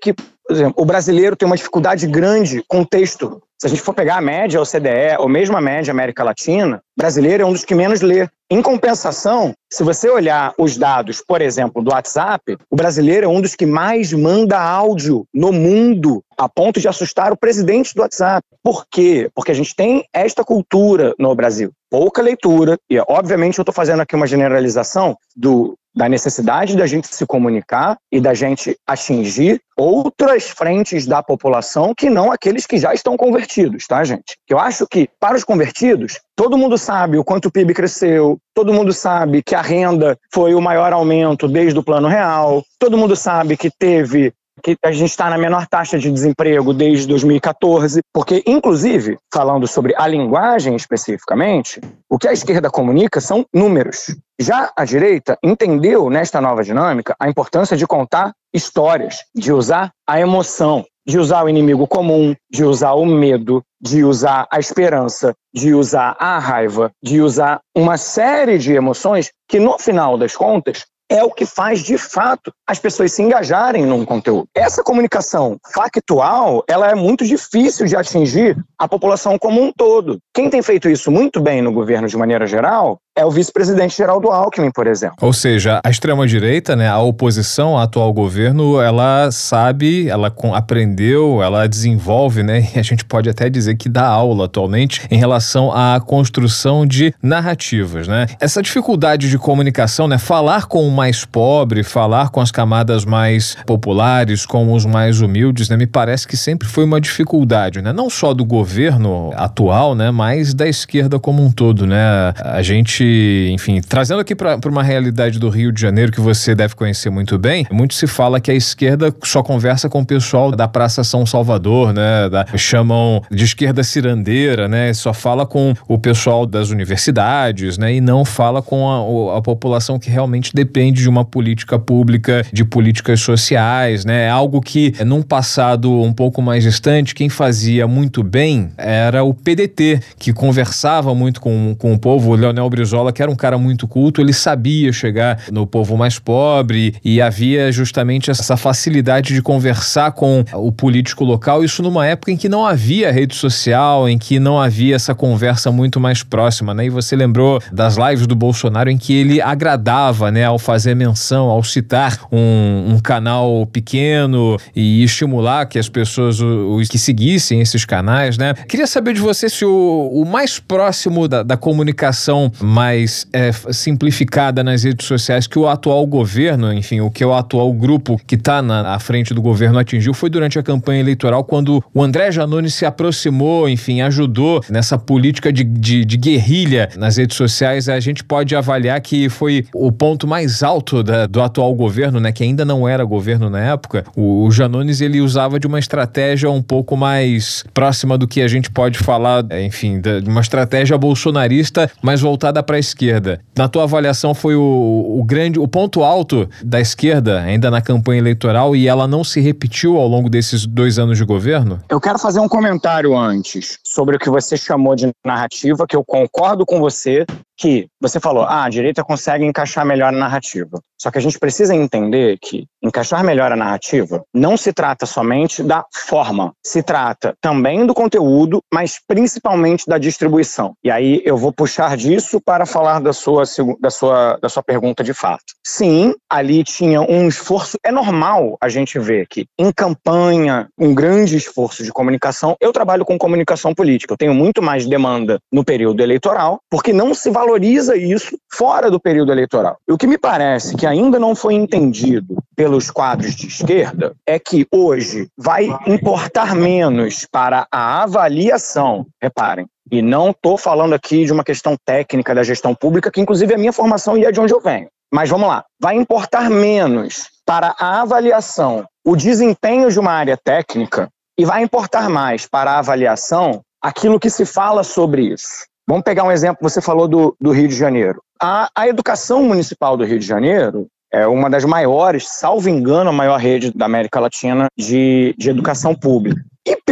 Por exemplo, o brasileiro tem uma dificuldade grande com texto. Se a gente for pegar a média O C D E, ou mesmo a média América Latina, o brasileiro é um dos que menos lê. Em compensação, se você olhar os dados, por exemplo, do WhatsApp, o brasileiro é um dos que mais manda áudio no mundo, a ponto de assustar o presidente do WhatsApp. Por quê? Porque a gente tem esta cultura no Brasil. Pouca leitura, e obviamente eu estou fazendo aqui uma generalização do, da necessidade da gente se comunicar e da gente atingir outras frentes da população que não aqueles que já estão convertidos, tá, gente? Eu acho que, para os convertidos, todo mundo sabe o quanto o P I B cresceu, todo mundo sabe que a renda foi o maior aumento desde o Plano Real, todo mundo sabe que teve que a gente está na menor taxa de desemprego desde dois mil e quatorze, porque, inclusive, falando sobre a linguagem especificamente, o que a esquerda comunica são números. Já a direita entendeu, nesta nova dinâmica, a importância de contar histórias, de usar a emoção, de usar o inimigo comum, de usar o medo, de usar a esperança, de usar a raiva, de usar uma série de emoções que, no final das contas, é o que faz, de fato, as pessoas se engajarem num conteúdo. Essa comunicação factual, ela é muito difícil de atingir a população como um todo. Quem tem feito isso muito bem no governo de maneira geral é o vice-presidente Geraldo Alckmin, por exemplo. Ou seja, a extrema-direita, né, a oposição ao atual governo, ela sabe, ela aprendeu, ela desenvolve, né, e a gente pode até dizer que dá aula atualmente em relação à construção de narrativas, né? Essa dificuldade de comunicação, né, falar com o mais pobre, falar com as camadas mais populares, com os mais humildes, né, me parece que sempre foi uma dificuldade, né? Não só do governo atual, né, mas da esquerda como um todo, né? A gente, enfim, trazendo aqui para uma realidade do Rio de Janeiro que você deve conhecer muito bem, muito se fala que a esquerda só conversa com o pessoal da Praça São Salvador, né? Da, chamam de esquerda cirandeira, né? Só fala com o pessoal das universidades, né? E não fala com a, a população que realmente depende de uma política pública, de políticas sociais, né? Algo que, num passado um pouco mais distante, quem fazia muito bem era o P D T, que conversava muito com, com o povo. O Leonel Brizola, que era um cara muito culto, ele sabia chegar no povo mais pobre e havia justamente essa facilidade de conversar com o político local, isso numa época em que não havia rede social, em que não havia essa conversa muito mais próxima, né? E você lembrou das lives do Bolsonaro em que ele agradava, né, ao fazer menção, ao citar um, um canal pequeno e estimular que as pessoas os que seguissem esses canais, né? Queria saber de você se o, o mais próximo da, da comunicação mais é, simplificada nas redes sociais que o atual governo, enfim, o que o atual grupo que está na à frente do governo atingiu foi durante a campanha eleitoral, quando o André Janones se aproximou, enfim, ajudou nessa política de, de, de guerrilha nas redes sociais. A gente pode avaliar que foi o ponto mais alto da, do atual governo, né, que ainda não era governo na época. O, o Janones, ele usava de uma estratégia um pouco mais próxima do que a gente pode falar, enfim, de uma estratégia bolsonarista, mais voltada para a esquerda. Na tua avaliação, foi o, o grande, o ponto alto da esquerda ainda na campanha eleitoral, e ela não se repetiu ao longo desses dois anos de governo? Eu quero fazer um comentário antes sobre o que você chamou de narrativa, que eu concordo com você, que você falou, ah, a direita consegue encaixar melhor a narrativa. Só que a gente precisa entender que encaixar melhor a narrativa não se trata somente da forma, se trata também do conteúdo, mas principalmente da distribuição. E aí eu vou puxar disso para falar da sua, da sua, da sua pergunta de fato. Sim, ali tinha um esforço, é normal a gente ver que em campanha, um grande esforço de comunicação. Eu trabalho com comunicação política, eu tenho muito mais demanda no período eleitoral, porque não se valoriza isso fora do período eleitoral. E o que me parece que ainda não foi entendido pelos quadros de esquerda é que hoje vai importar menos para a avaliação, reparem, e não estou falando aqui de uma questão técnica da gestão pública, que inclusive é a minha formação e é de onde eu venho. Mas vamos lá, vai importar menos para a avaliação o desempenho de uma área técnica e vai importar mais para a avaliação aquilo que se fala sobre isso. Vamos pegar um exemplo, você falou do, do Rio de Janeiro. A, a educação municipal do Rio de Janeiro é uma das maiores, salvo engano, a maior rede da América Latina de, de educação pública. E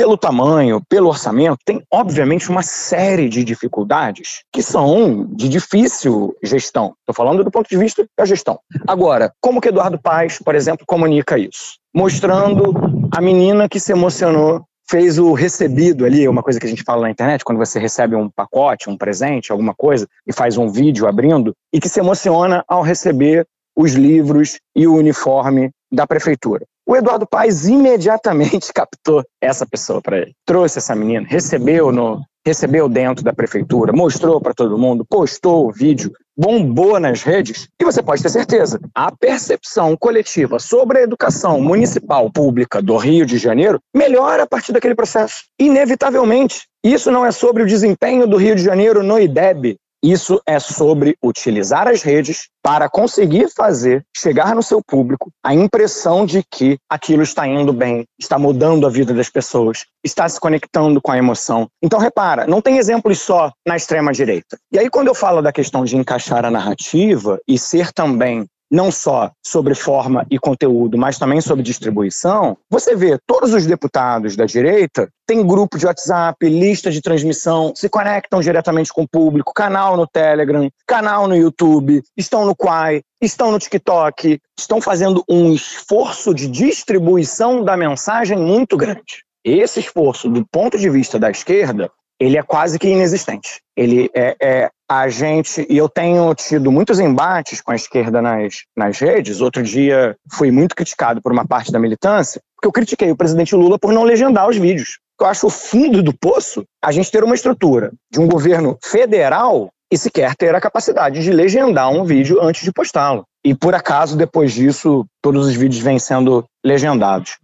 pelo tamanho, pelo orçamento, tem obviamente uma série de dificuldades que são de difícil gestão. Estou falando do ponto de vista da gestão. Agora, como que Eduardo Paes, por exemplo, comunica isso? Mostrando a menina que se emocionou, fez o recebido ali, uma coisa que a gente fala na internet, quando você recebe um pacote, um presente, alguma coisa, e faz um vídeo abrindo, e que se emociona ao receber os livros e o uniforme da prefeitura. O Eduardo Paes imediatamente captou essa pessoa para ele. Trouxe essa menina, recebeu, no, recebeu dentro da prefeitura, mostrou para todo mundo, postou o vídeo, bombou nas redes, e você pode ter certeza, a percepção coletiva sobre a educação municipal pública do Rio de Janeiro melhora a partir daquele processo. Inevitavelmente. Isso não é sobre o desempenho do Rio de Janeiro no I D E B. Isso é sobre utilizar as redes para conseguir fazer chegar no seu público a impressão de que aquilo está indo bem, está mudando a vida das pessoas, está se conectando com a emoção. Então, repara, não tem exemplos só na extrema-direita. E aí, quando eu falo da questão de encaixar a narrativa e ser também não só sobre forma e conteúdo, mas também sobre distribuição, você vê todos os deputados da direita têm grupo de WhatsApp, lista de transmissão, se conectam diretamente com o público, canal no Telegram, canal no YouTube, estão no Quai, estão no TikTok, estão fazendo um esforço de distribuição da mensagem muito grande. Esse esforço, do ponto de vista da esquerda, ele é quase que inexistente. Ele é, é a gente, e eu tenho tido muitos embates com a esquerda nas, nas redes. Outro dia fui muito criticado por uma parte da militância, porque eu critiquei o presidente Lula por não legendar os vídeos. Eu acho o fundo do poço a gente ter uma estrutura de um governo federal e sequer ter a capacidade de legendar um vídeo antes de postá-lo. E por acaso, depois disso, todos os vídeos vêm sendo legendados.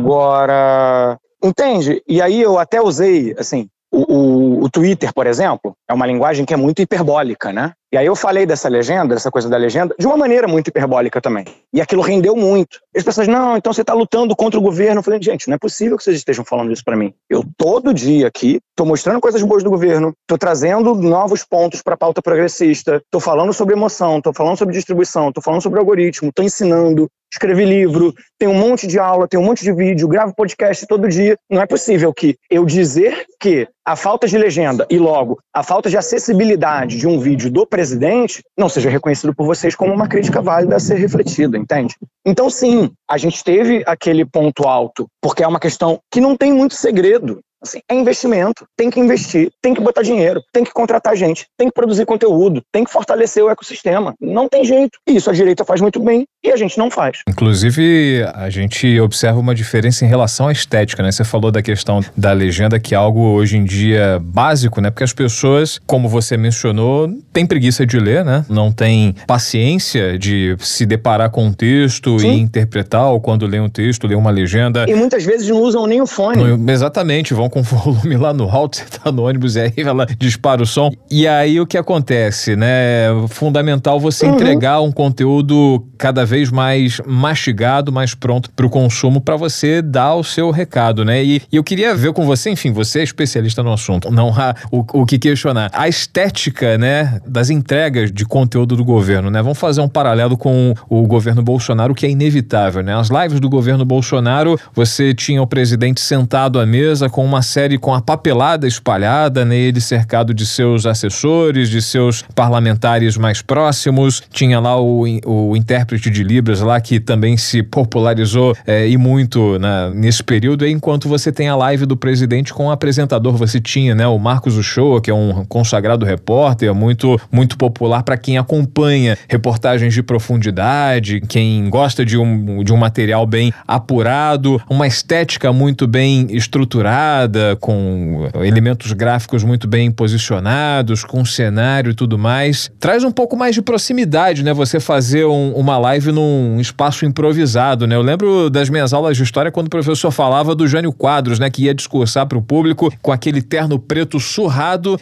Agora, entende? E aí eu até usei, assim, O, o, o Twitter, por exemplo, é uma linguagem que é muito hiperbólica, né? E aí eu falei dessa legenda, dessa coisa da legenda, de uma maneira muito hiperbólica também. E aquilo rendeu muito. E as pessoas, não, então você está lutando contra o governo. Eu falei, gente, não é possível que vocês estejam falando isso para mim. Eu todo dia aqui estou mostrando coisas boas do governo, estou trazendo novos pontos para a pauta progressista, estou falando sobre emoção, estou falando sobre distribuição, estou falando sobre algoritmo, estou ensinando, escrevi livro, tenho um monte de aula, tenho um monte de vídeo, gravo podcast todo dia. Não é possível que eu dizer que a falta de legenda e logo a falta de acessibilidade de um vídeo do presidente não seja reconhecido por vocês como uma crítica válida a ser refletida, entende? Então sim, a gente teve aquele ponto alto, porque é uma questão que não tem muito segredo. Assim, é investimento, tem que investir, tem que botar dinheiro, tem que contratar gente, tem que produzir conteúdo, tem que fortalecer o ecossistema. Não tem jeito. E isso a direita faz muito bem e a gente não faz. Inclusive, a gente observa uma diferença em relação à estética, né? Você falou da questão da legenda, que é algo hoje em dia básico, né? Porque as pessoas, como você mencionou, têm preguiça de ler, né? Não tem paciência de se deparar com um texto Sim. e interpretar, ou quando lê um texto, lê uma legenda. E muitas vezes não usam nem o fone. Não, exatamente, vão com o volume lá no alto, você tá no ônibus e aí ela dispara o som. E aí o que acontece, né? Fundamental você uhum. entregar um conteúdo cada vez mais mastigado, mais pronto para o consumo, para você dar o seu recado, né? E, e eu queria ver com você, enfim, você é especialista no assunto, não há o, o que questionar. A estética, né, das entregas de conteúdo do governo, né? Vamos fazer um paralelo com o governo Bolsonaro, que é inevitável, né? As lives do governo Bolsonaro, você tinha o presidente sentado à mesa com uma série, com a papelada espalhada, né? Ele cercado de seus assessores, de seus parlamentares mais próximos, tinha lá o, o intérprete de Libras lá, que também se popularizou é, e muito na, nesse período, enquanto você tem a live do presidente com o apresentador, você tinha, né, o Marcos Uchoa, que é um consagrado repórter, muito, muito popular para quem acompanha reportagens de profundidade, quem gosta de um, de um material bem apurado, uma estética muito bem estruturada, com elementos gráficos muito bem posicionados, com cenário e tudo mais. Traz um pouco mais de proximidade, né? Você fazer um, uma live num espaço improvisado, né? Eu lembro das minhas aulas de história quando o professor falava do Jânio Quadros, né? Que ia discursar para o público com aquele terno preto surrado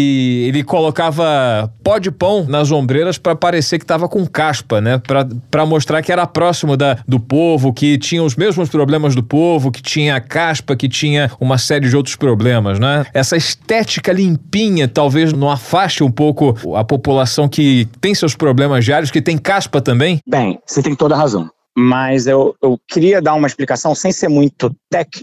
e ele colocava pó de pão nas ombreiras para parecer que estava com caspa, né? Para mostrar que era próximo da, do povo, que tinha os mesmos problemas do povo, que tinha caspa, que tinha uma série de outros problemas, né? Essa estética limpinha talvez não afaste um pouco a população que tem seus problemas diários, que tem caspa também? Bem, você tem toda a razão. Mas eu, eu queria dar uma explicação sem ser muito técnico,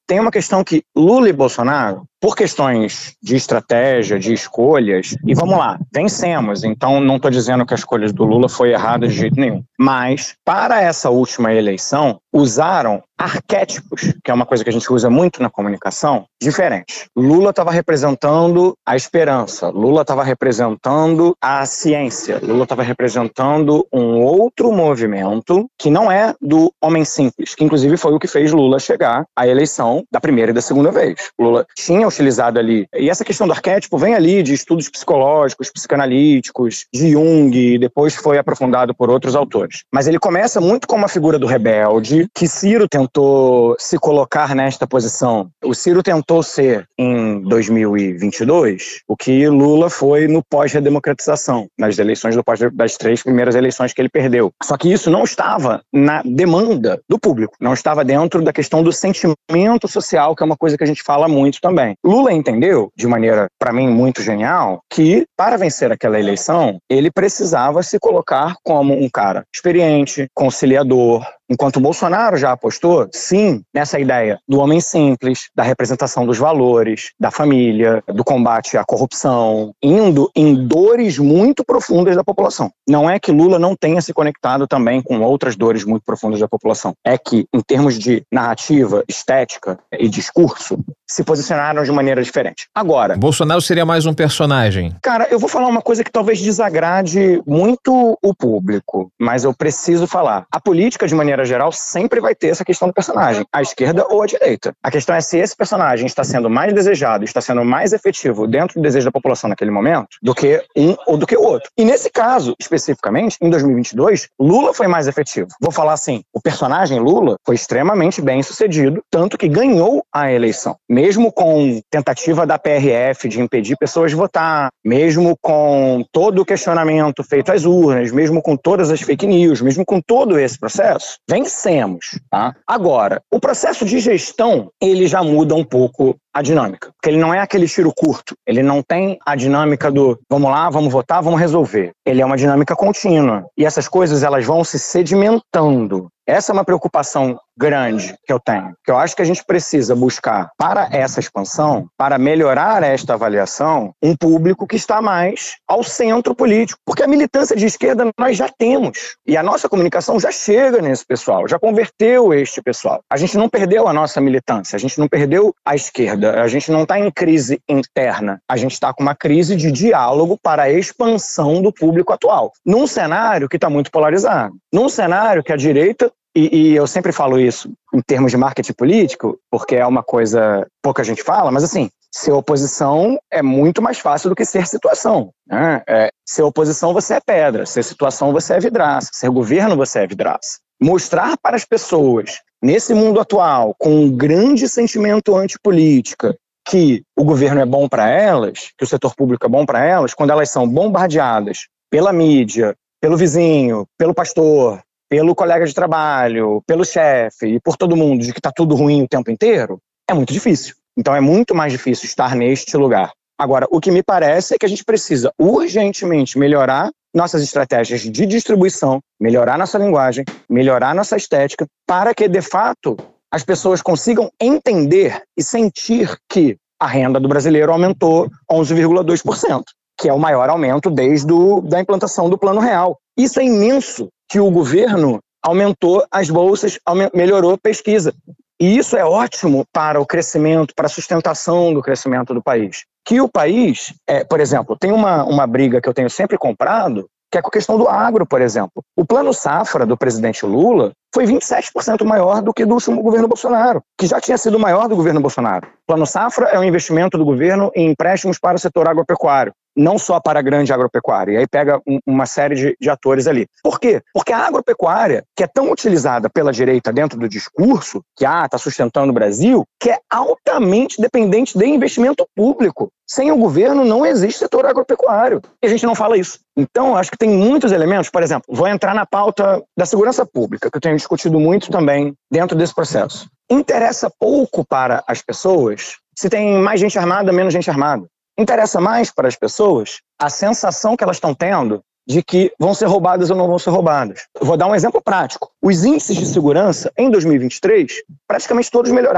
tem uma questão que Lula e Bolsonaro, por questões de estratégia, de escolhas, e vamos lá, vencemos, então não estou dizendo que a escolha do Lula foi errada de jeito nenhum, mas para essa última eleição, usaram arquétipos, que é uma coisa que a gente usa muito na comunicação, diferentes. Lula estava representando a esperança, Lula estava representando a ciência, Lula estava representando um outro movimento que não é do homem simples, que inclusive foi o que fez Lula chegar à eleição da primeira e da segunda vez. Lula tinha utilizado ali, e essa questão do arquétipo vem ali de estudos psicológicos, psicanalíticos, de Jung, e depois foi aprofundado por outros autores. Mas ele começa muito como a figura do rebelde, que Ciro tentou se colocar nesta posição. O Ciro tentou ser, em dois mil e vinte e dois, o que Lula foi no pós-redemocratização, nas eleições do pós, das três primeiras eleições que ele perdeu. Só que isso não estava na demanda do público, não estava dentro da questão do sentimento social, que é uma coisa que a gente fala muito também. Lula entendeu, de maneira, para mim, muito genial, que para vencer aquela eleição, ele precisava se colocar como um cara experiente, conciliador, enquanto o Bolsonaro já apostou, sim, nessa ideia do homem simples, da representação dos valores, da família, do combate à corrupção, indo em dores muito profundas da população. Não é que Lula não tenha se conectado também com outras dores muito profundas da população. É que, em termos de narrativa, estética e discurso, se posicionaram de maneira diferente. Agora... Bolsonaro seria mais um personagem. Cara, eu vou falar uma coisa que talvez desagrade muito o público, mas eu preciso falar. A política, de maneira geral, sempre vai ter essa questão do personagem, à esquerda ou à direita. A questão é se esse personagem está sendo mais desejado, está sendo mais efetivo dentro do desejo da população naquele momento, do que um ou do que o outro. E nesse caso, especificamente, em dois mil e vinte e dois, Lula foi mais efetivo. Vou falar assim, o personagem Lula foi extremamente bem sucedido, tanto que ganhou a eleição. Mesmo com tentativa da P R F de impedir pessoas de votar, mesmo com todo o questionamento feito às urnas, mesmo com todas as fake news, mesmo com todo esse processo, vencemos, tá? Agora, o processo de gestão, ele já muda um pouco a dinâmica, porque ele não é aquele tiro curto, ele não tem a dinâmica do vamos lá, vamos votar, vamos resolver. Ele é uma dinâmica contínua, e essas coisas elas vão se sedimentando. Essa é uma preocupação grande que eu tenho, que eu acho que a gente precisa buscar para essa expansão, para melhorar esta avaliação, um público que está mais ao centro político, porque a militância de esquerda nós já temos, e a nossa comunicação já chega nesse pessoal, já converteu este pessoal. A gente não perdeu a nossa militância, a gente não perdeu a esquerda, a gente não está em crise interna, a gente está com uma crise de diálogo para a expansão do público atual, num cenário que está muito polarizado, num cenário que a direita, E, e eu sempre falo isso em termos de marketing político, porque é uma coisa pouca gente fala, mas assim, ser oposição é muito mais fácil do que ser situação, né? É, ser oposição você é pedra, ser situação você é vidraça, ser governo você é vidraça. Mostrar para as pessoas, nesse mundo atual, com um grande sentimento antipolítica, que o governo é bom para elas, que o setor público é bom para elas, quando elas são bombardeadas pela mídia, pelo vizinho, pelo pastor, pelo colega de trabalho, pelo chefe e por todo mundo de que está tudo ruim o tempo inteiro, é muito difícil. Então é muito mais difícil estar neste lugar. Agora, o que me parece é que a gente precisa urgentemente melhorar nossas estratégias de distribuição, melhorar nossa linguagem, melhorar nossa estética, para que, de fato, as pessoas consigam entender e sentir que a renda do brasileiro aumentou onze vírgula dois por cento, que é o maior aumento desde o, da implantação do Plano Real. Isso é imenso, que o governo aumentou as bolsas, melhorou a pesquisa. E isso é ótimo para o crescimento, para a sustentação do crescimento do país. Que o país, é, por exemplo, tem uma, uma briga que eu tenho sempre comprado, que é com a questão do agro, por exemplo. O Plano Safra do presidente Lula foi vinte e sete por cento maior do que do último governo Bolsonaro, que já tinha sido maior do governo Bolsonaro. O Plano Safra é um investimento do governo em empréstimos para o setor agropecuário, não só para a grande agropecuária. E aí pega um, uma série de, de atores ali. Por quê? Porque a agropecuária, que é tão utilizada pela direita dentro do discurso, que ah, está sustentando o Brasil, que é altamente dependente de investimento público. Sem o governo não existe setor agropecuário. E a gente não fala isso. Então, acho que tem muitos elementos. Por exemplo, vou entrar na pauta da segurança pública, que eu tenho discutido muito também dentro desse processo. Interessa pouco para as pessoas se tem mais gente armada, menos gente armada. Interessa mais para as pessoas a sensação que elas estão tendo de que vão ser roubadas ou não vão ser roubadas. Eu vou dar um exemplo prático. Os índices de segurança em dois mil e vinte e três, praticamente todos melhoraram.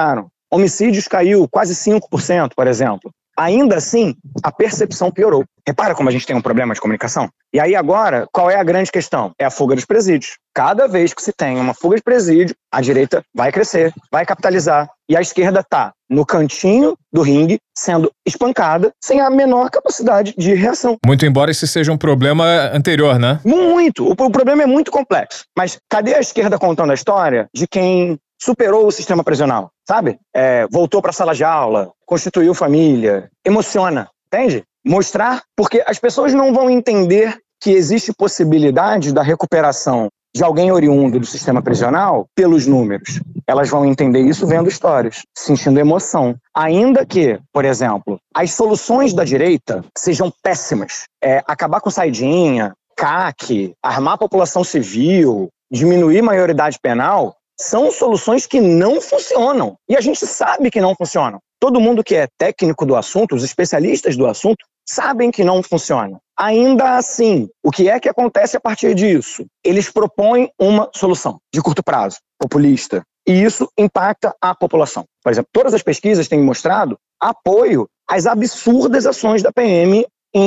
Homicídios caiu quase cinco por cento, por exemplo. Ainda assim, a percepção piorou. Repara como a gente tem um problema de comunicação? E aí agora, qual é a grande questão? É a fuga dos presídios. Cada vez que se tem uma fuga de presídio, a direita vai crescer, vai capitalizar. E a esquerda está no cantinho do ringue, sendo espancada, sem a menor capacidade de reação. Muito embora esse seja um problema anterior, né? Muito. O, o problema é muito complexo. Mas cadê a esquerda contando a história de quem superou o sistema prisional, sabe? É, voltou para a sala de aula, constituiu família, emociona, entende? Mostrar, porque as pessoas não vão entender que existe possibilidade da recuperação de alguém oriundo do sistema prisional pelos números. Elas vão entender isso vendo histórias, sentindo emoção. Ainda que, por exemplo, as soluções da direita sejam péssimas. É, acabar com saidinha, C A C, armar a população civil, diminuir a maioridade penal, são soluções que não funcionam. E a gente sabe que não funcionam. Todo mundo que é técnico do assunto, os especialistas do assunto, sabem que não funciona. Ainda assim, o que é que acontece a partir disso? Eles propõem uma solução de curto prazo, populista. E isso impacta a população. Por exemplo, todas as pesquisas têm mostrado apoio às absurdas ações da P M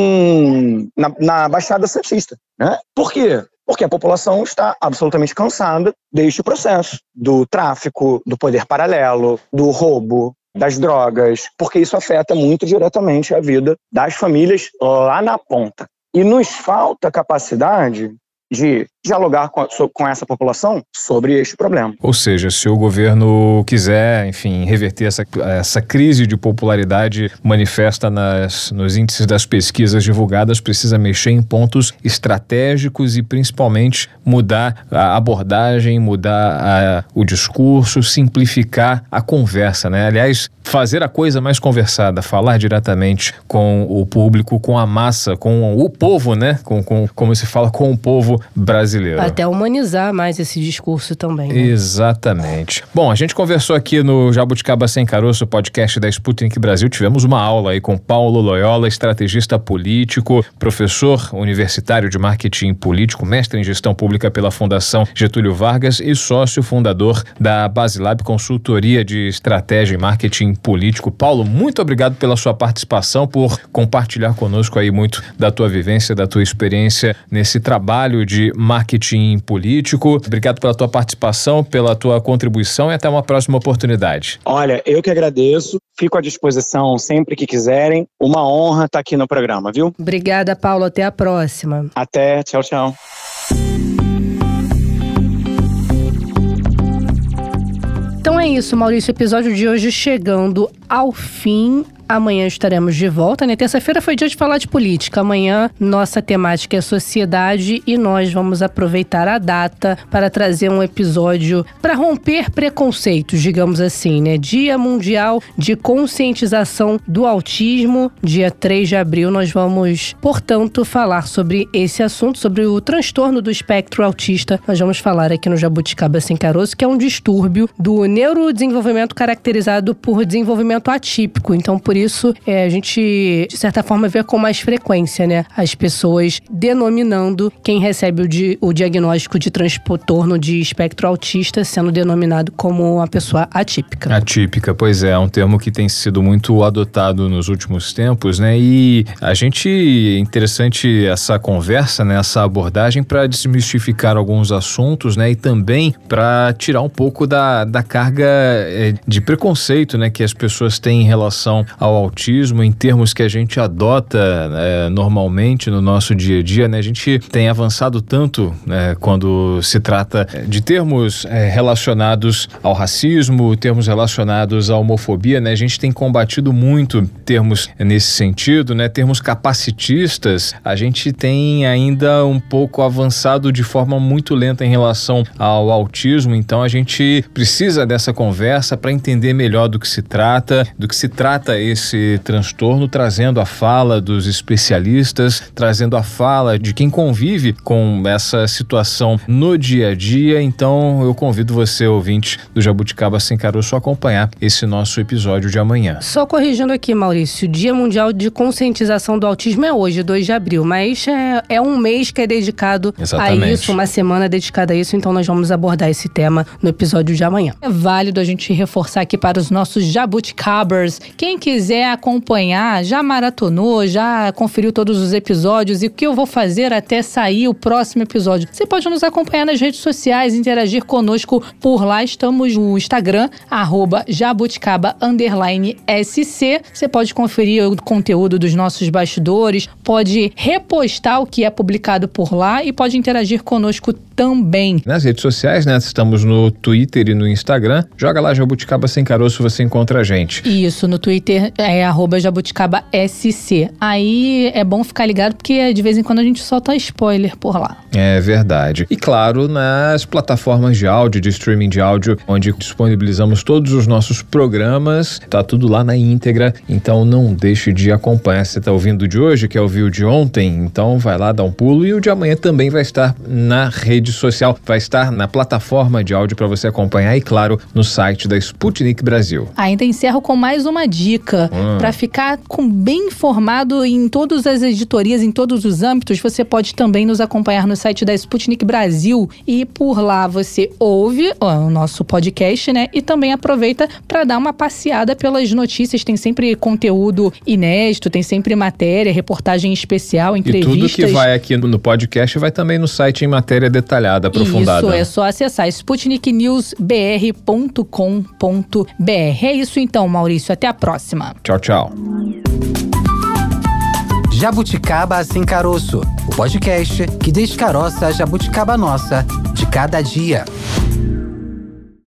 em, na, na Baixada Santista. Né? Por quê? Porque a população está absolutamente cansada deste processo, do tráfico, do poder paralelo, do roubo, das drogas, porque isso afeta muito diretamente a vida das famílias lá na ponta. E nos falta capacidade de dialogar com, a, com essa população sobre este problema. Ou seja, se o governo quiser, enfim, reverter essa, essa crise de popularidade manifesta nas, nos índices das pesquisas divulgadas, precisa mexer em pontos estratégicos e principalmente mudar a abordagem, mudar a, o discurso, simplificar a conversa, né? Aliás, fazer a coisa mais conversada, falar diretamente com o público, com a massa, com o povo, né? Com, com, como se fala, com o povo brasileiro. Até humanizar mais esse discurso também. Né? Exatamente. Bom, a gente conversou aqui no Jabuticaba Sem Caroço, podcast da Sputnik Brasil. Tivemos uma aula aí com Paulo Loyola, estrategista político, professor universitário de marketing político, mestre em gestão pública pela Fundação Getúlio Vargas e sócio fundador da Basilab Consultoria de Estratégia e Marketing Político. Paulo, muito obrigado pela sua participação, por compartilhar conosco aí muito da tua vivência, da tua experiência nesse trabalho de marketing político. Obrigado pela tua participação, pela tua contribuição e até uma próxima oportunidade. Olha, eu que agradeço. Fico à disposição sempre que quiserem. Uma honra estar aqui no programa, viu? Obrigada, Paulo. Até a próxima. Até. Tchau, tchau. Então é isso, Maurício. O episódio de hoje chegando ao fim. Amanhã estaremos de volta, né? Terça-feira foi dia de falar de política. Amanhã, nossa temática é sociedade e nós vamos aproveitar a data para trazer um episódio para romper preconceitos, digamos assim, né? Dia Mundial de Conscientização do Autismo, dia três de abril, nós vamos, portanto, falar sobre esse assunto, sobre o transtorno do espectro autista. Nós vamos falar aqui no Jabuticaba Sem Caroço, que é um distúrbio do neurodesenvolvimento caracterizado por desenvolvimento atípico. Então, por isso, é, a gente, de certa forma, vê com mais frequência, né? As pessoas denominando quem recebe o, di- o diagnóstico de transtorno de espectro autista sendo denominado como uma pessoa atípica. Atípica, pois é, é um termo que tem sido muito adotado nos últimos tempos, né? E a gente, é interessante essa conversa, né? Essa abordagem para desmistificar alguns assuntos, né? E também para tirar um pouco da, da carga é, de preconceito, né? Que as pessoas têm em relação ao autismo, em termos que a gente adota é, normalmente no nosso dia a dia, né? A gente tem avançado tanto né, quando se trata de termos é, relacionados ao racismo, termos relacionados à homofobia, né? A gente tem combatido muito termos nesse sentido, né? Termos capacitistas, a gente tem ainda um pouco avançado de forma muito lenta em relação ao autismo, então a gente precisa dessa conversa para entender melhor do que se trata trata, do que se trata esse transtorno, trazendo a fala dos especialistas, trazendo a fala de quem convive com essa situação no dia a dia. Então eu convido você, ouvinte do Jabuticaba Sem Caroço, a acompanhar esse nosso episódio de amanhã. Só corrigindo aqui, Maurício, o Dia Mundial de Conscientização do Autismo é hoje, dois de abril, mas é, é um mês que é dedicado Exatamente. a isso, uma semana dedicada a isso, então nós vamos abordar esse tema no episódio de amanhã. É válido a gente reforçar aqui para os nossos jabuticabers. Quem quiser acompanhar, já maratonou, já conferiu todos os episódios e o que eu vou fazer até sair o próximo episódio. Você pode nos acompanhar nas redes sociais, interagir conosco por lá. Estamos no Instagram, arroba jabuticaba underline sc. Você pode conferir o conteúdo dos nossos bastidores, pode repostar o que é publicado por lá e pode interagir conosco também. Nas redes sociais, né? Estamos no Twitter e no Instagram. Joga lá Jabuticaba Sem Caroço, você encontra a gente. Isso, no Twitter é arroba jabuticaba sc. Aí é bom ficar ligado porque de vez em quando a gente solta spoiler por lá. É verdade. E claro, nas plataformas de áudio, de streaming de áudio, onde disponibilizamos todos os nossos programas, tá tudo lá na íntegra, então não deixe de acompanhar. Você tá ouvindo o de hoje, quer ouvir o de ontem? Então vai lá, dá um pulo, e o de amanhã também vai estar na rede social, vai estar na plataforma de áudio para você acompanhar e, claro, no site da Sputnik Brasil. Ainda encerro com mais uma dica. Hum. Para ficar com bem informado em todas as editorias, em todos os âmbitos, você pode também nos acompanhar no site da Sputnik Brasil e por lá você ouve ó, o nosso podcast, né? E também aproveita para dar uma passeada pelas notícias. Tem sempre conteúdo inédito, tem sempre matéria, reportagem especial, entrevistas. E tudo que vai aqui no podcast vai também no site em matéria detalhada, aprofundada. Isso, é só acessar sputnik news b r ponto com ponto b r. É isso então, Maurício. Até a próxima. Tchau, tchau. Jabuticaba Sem Caroço, o podcast que descaroça a jabuticaba nossa de cada dia.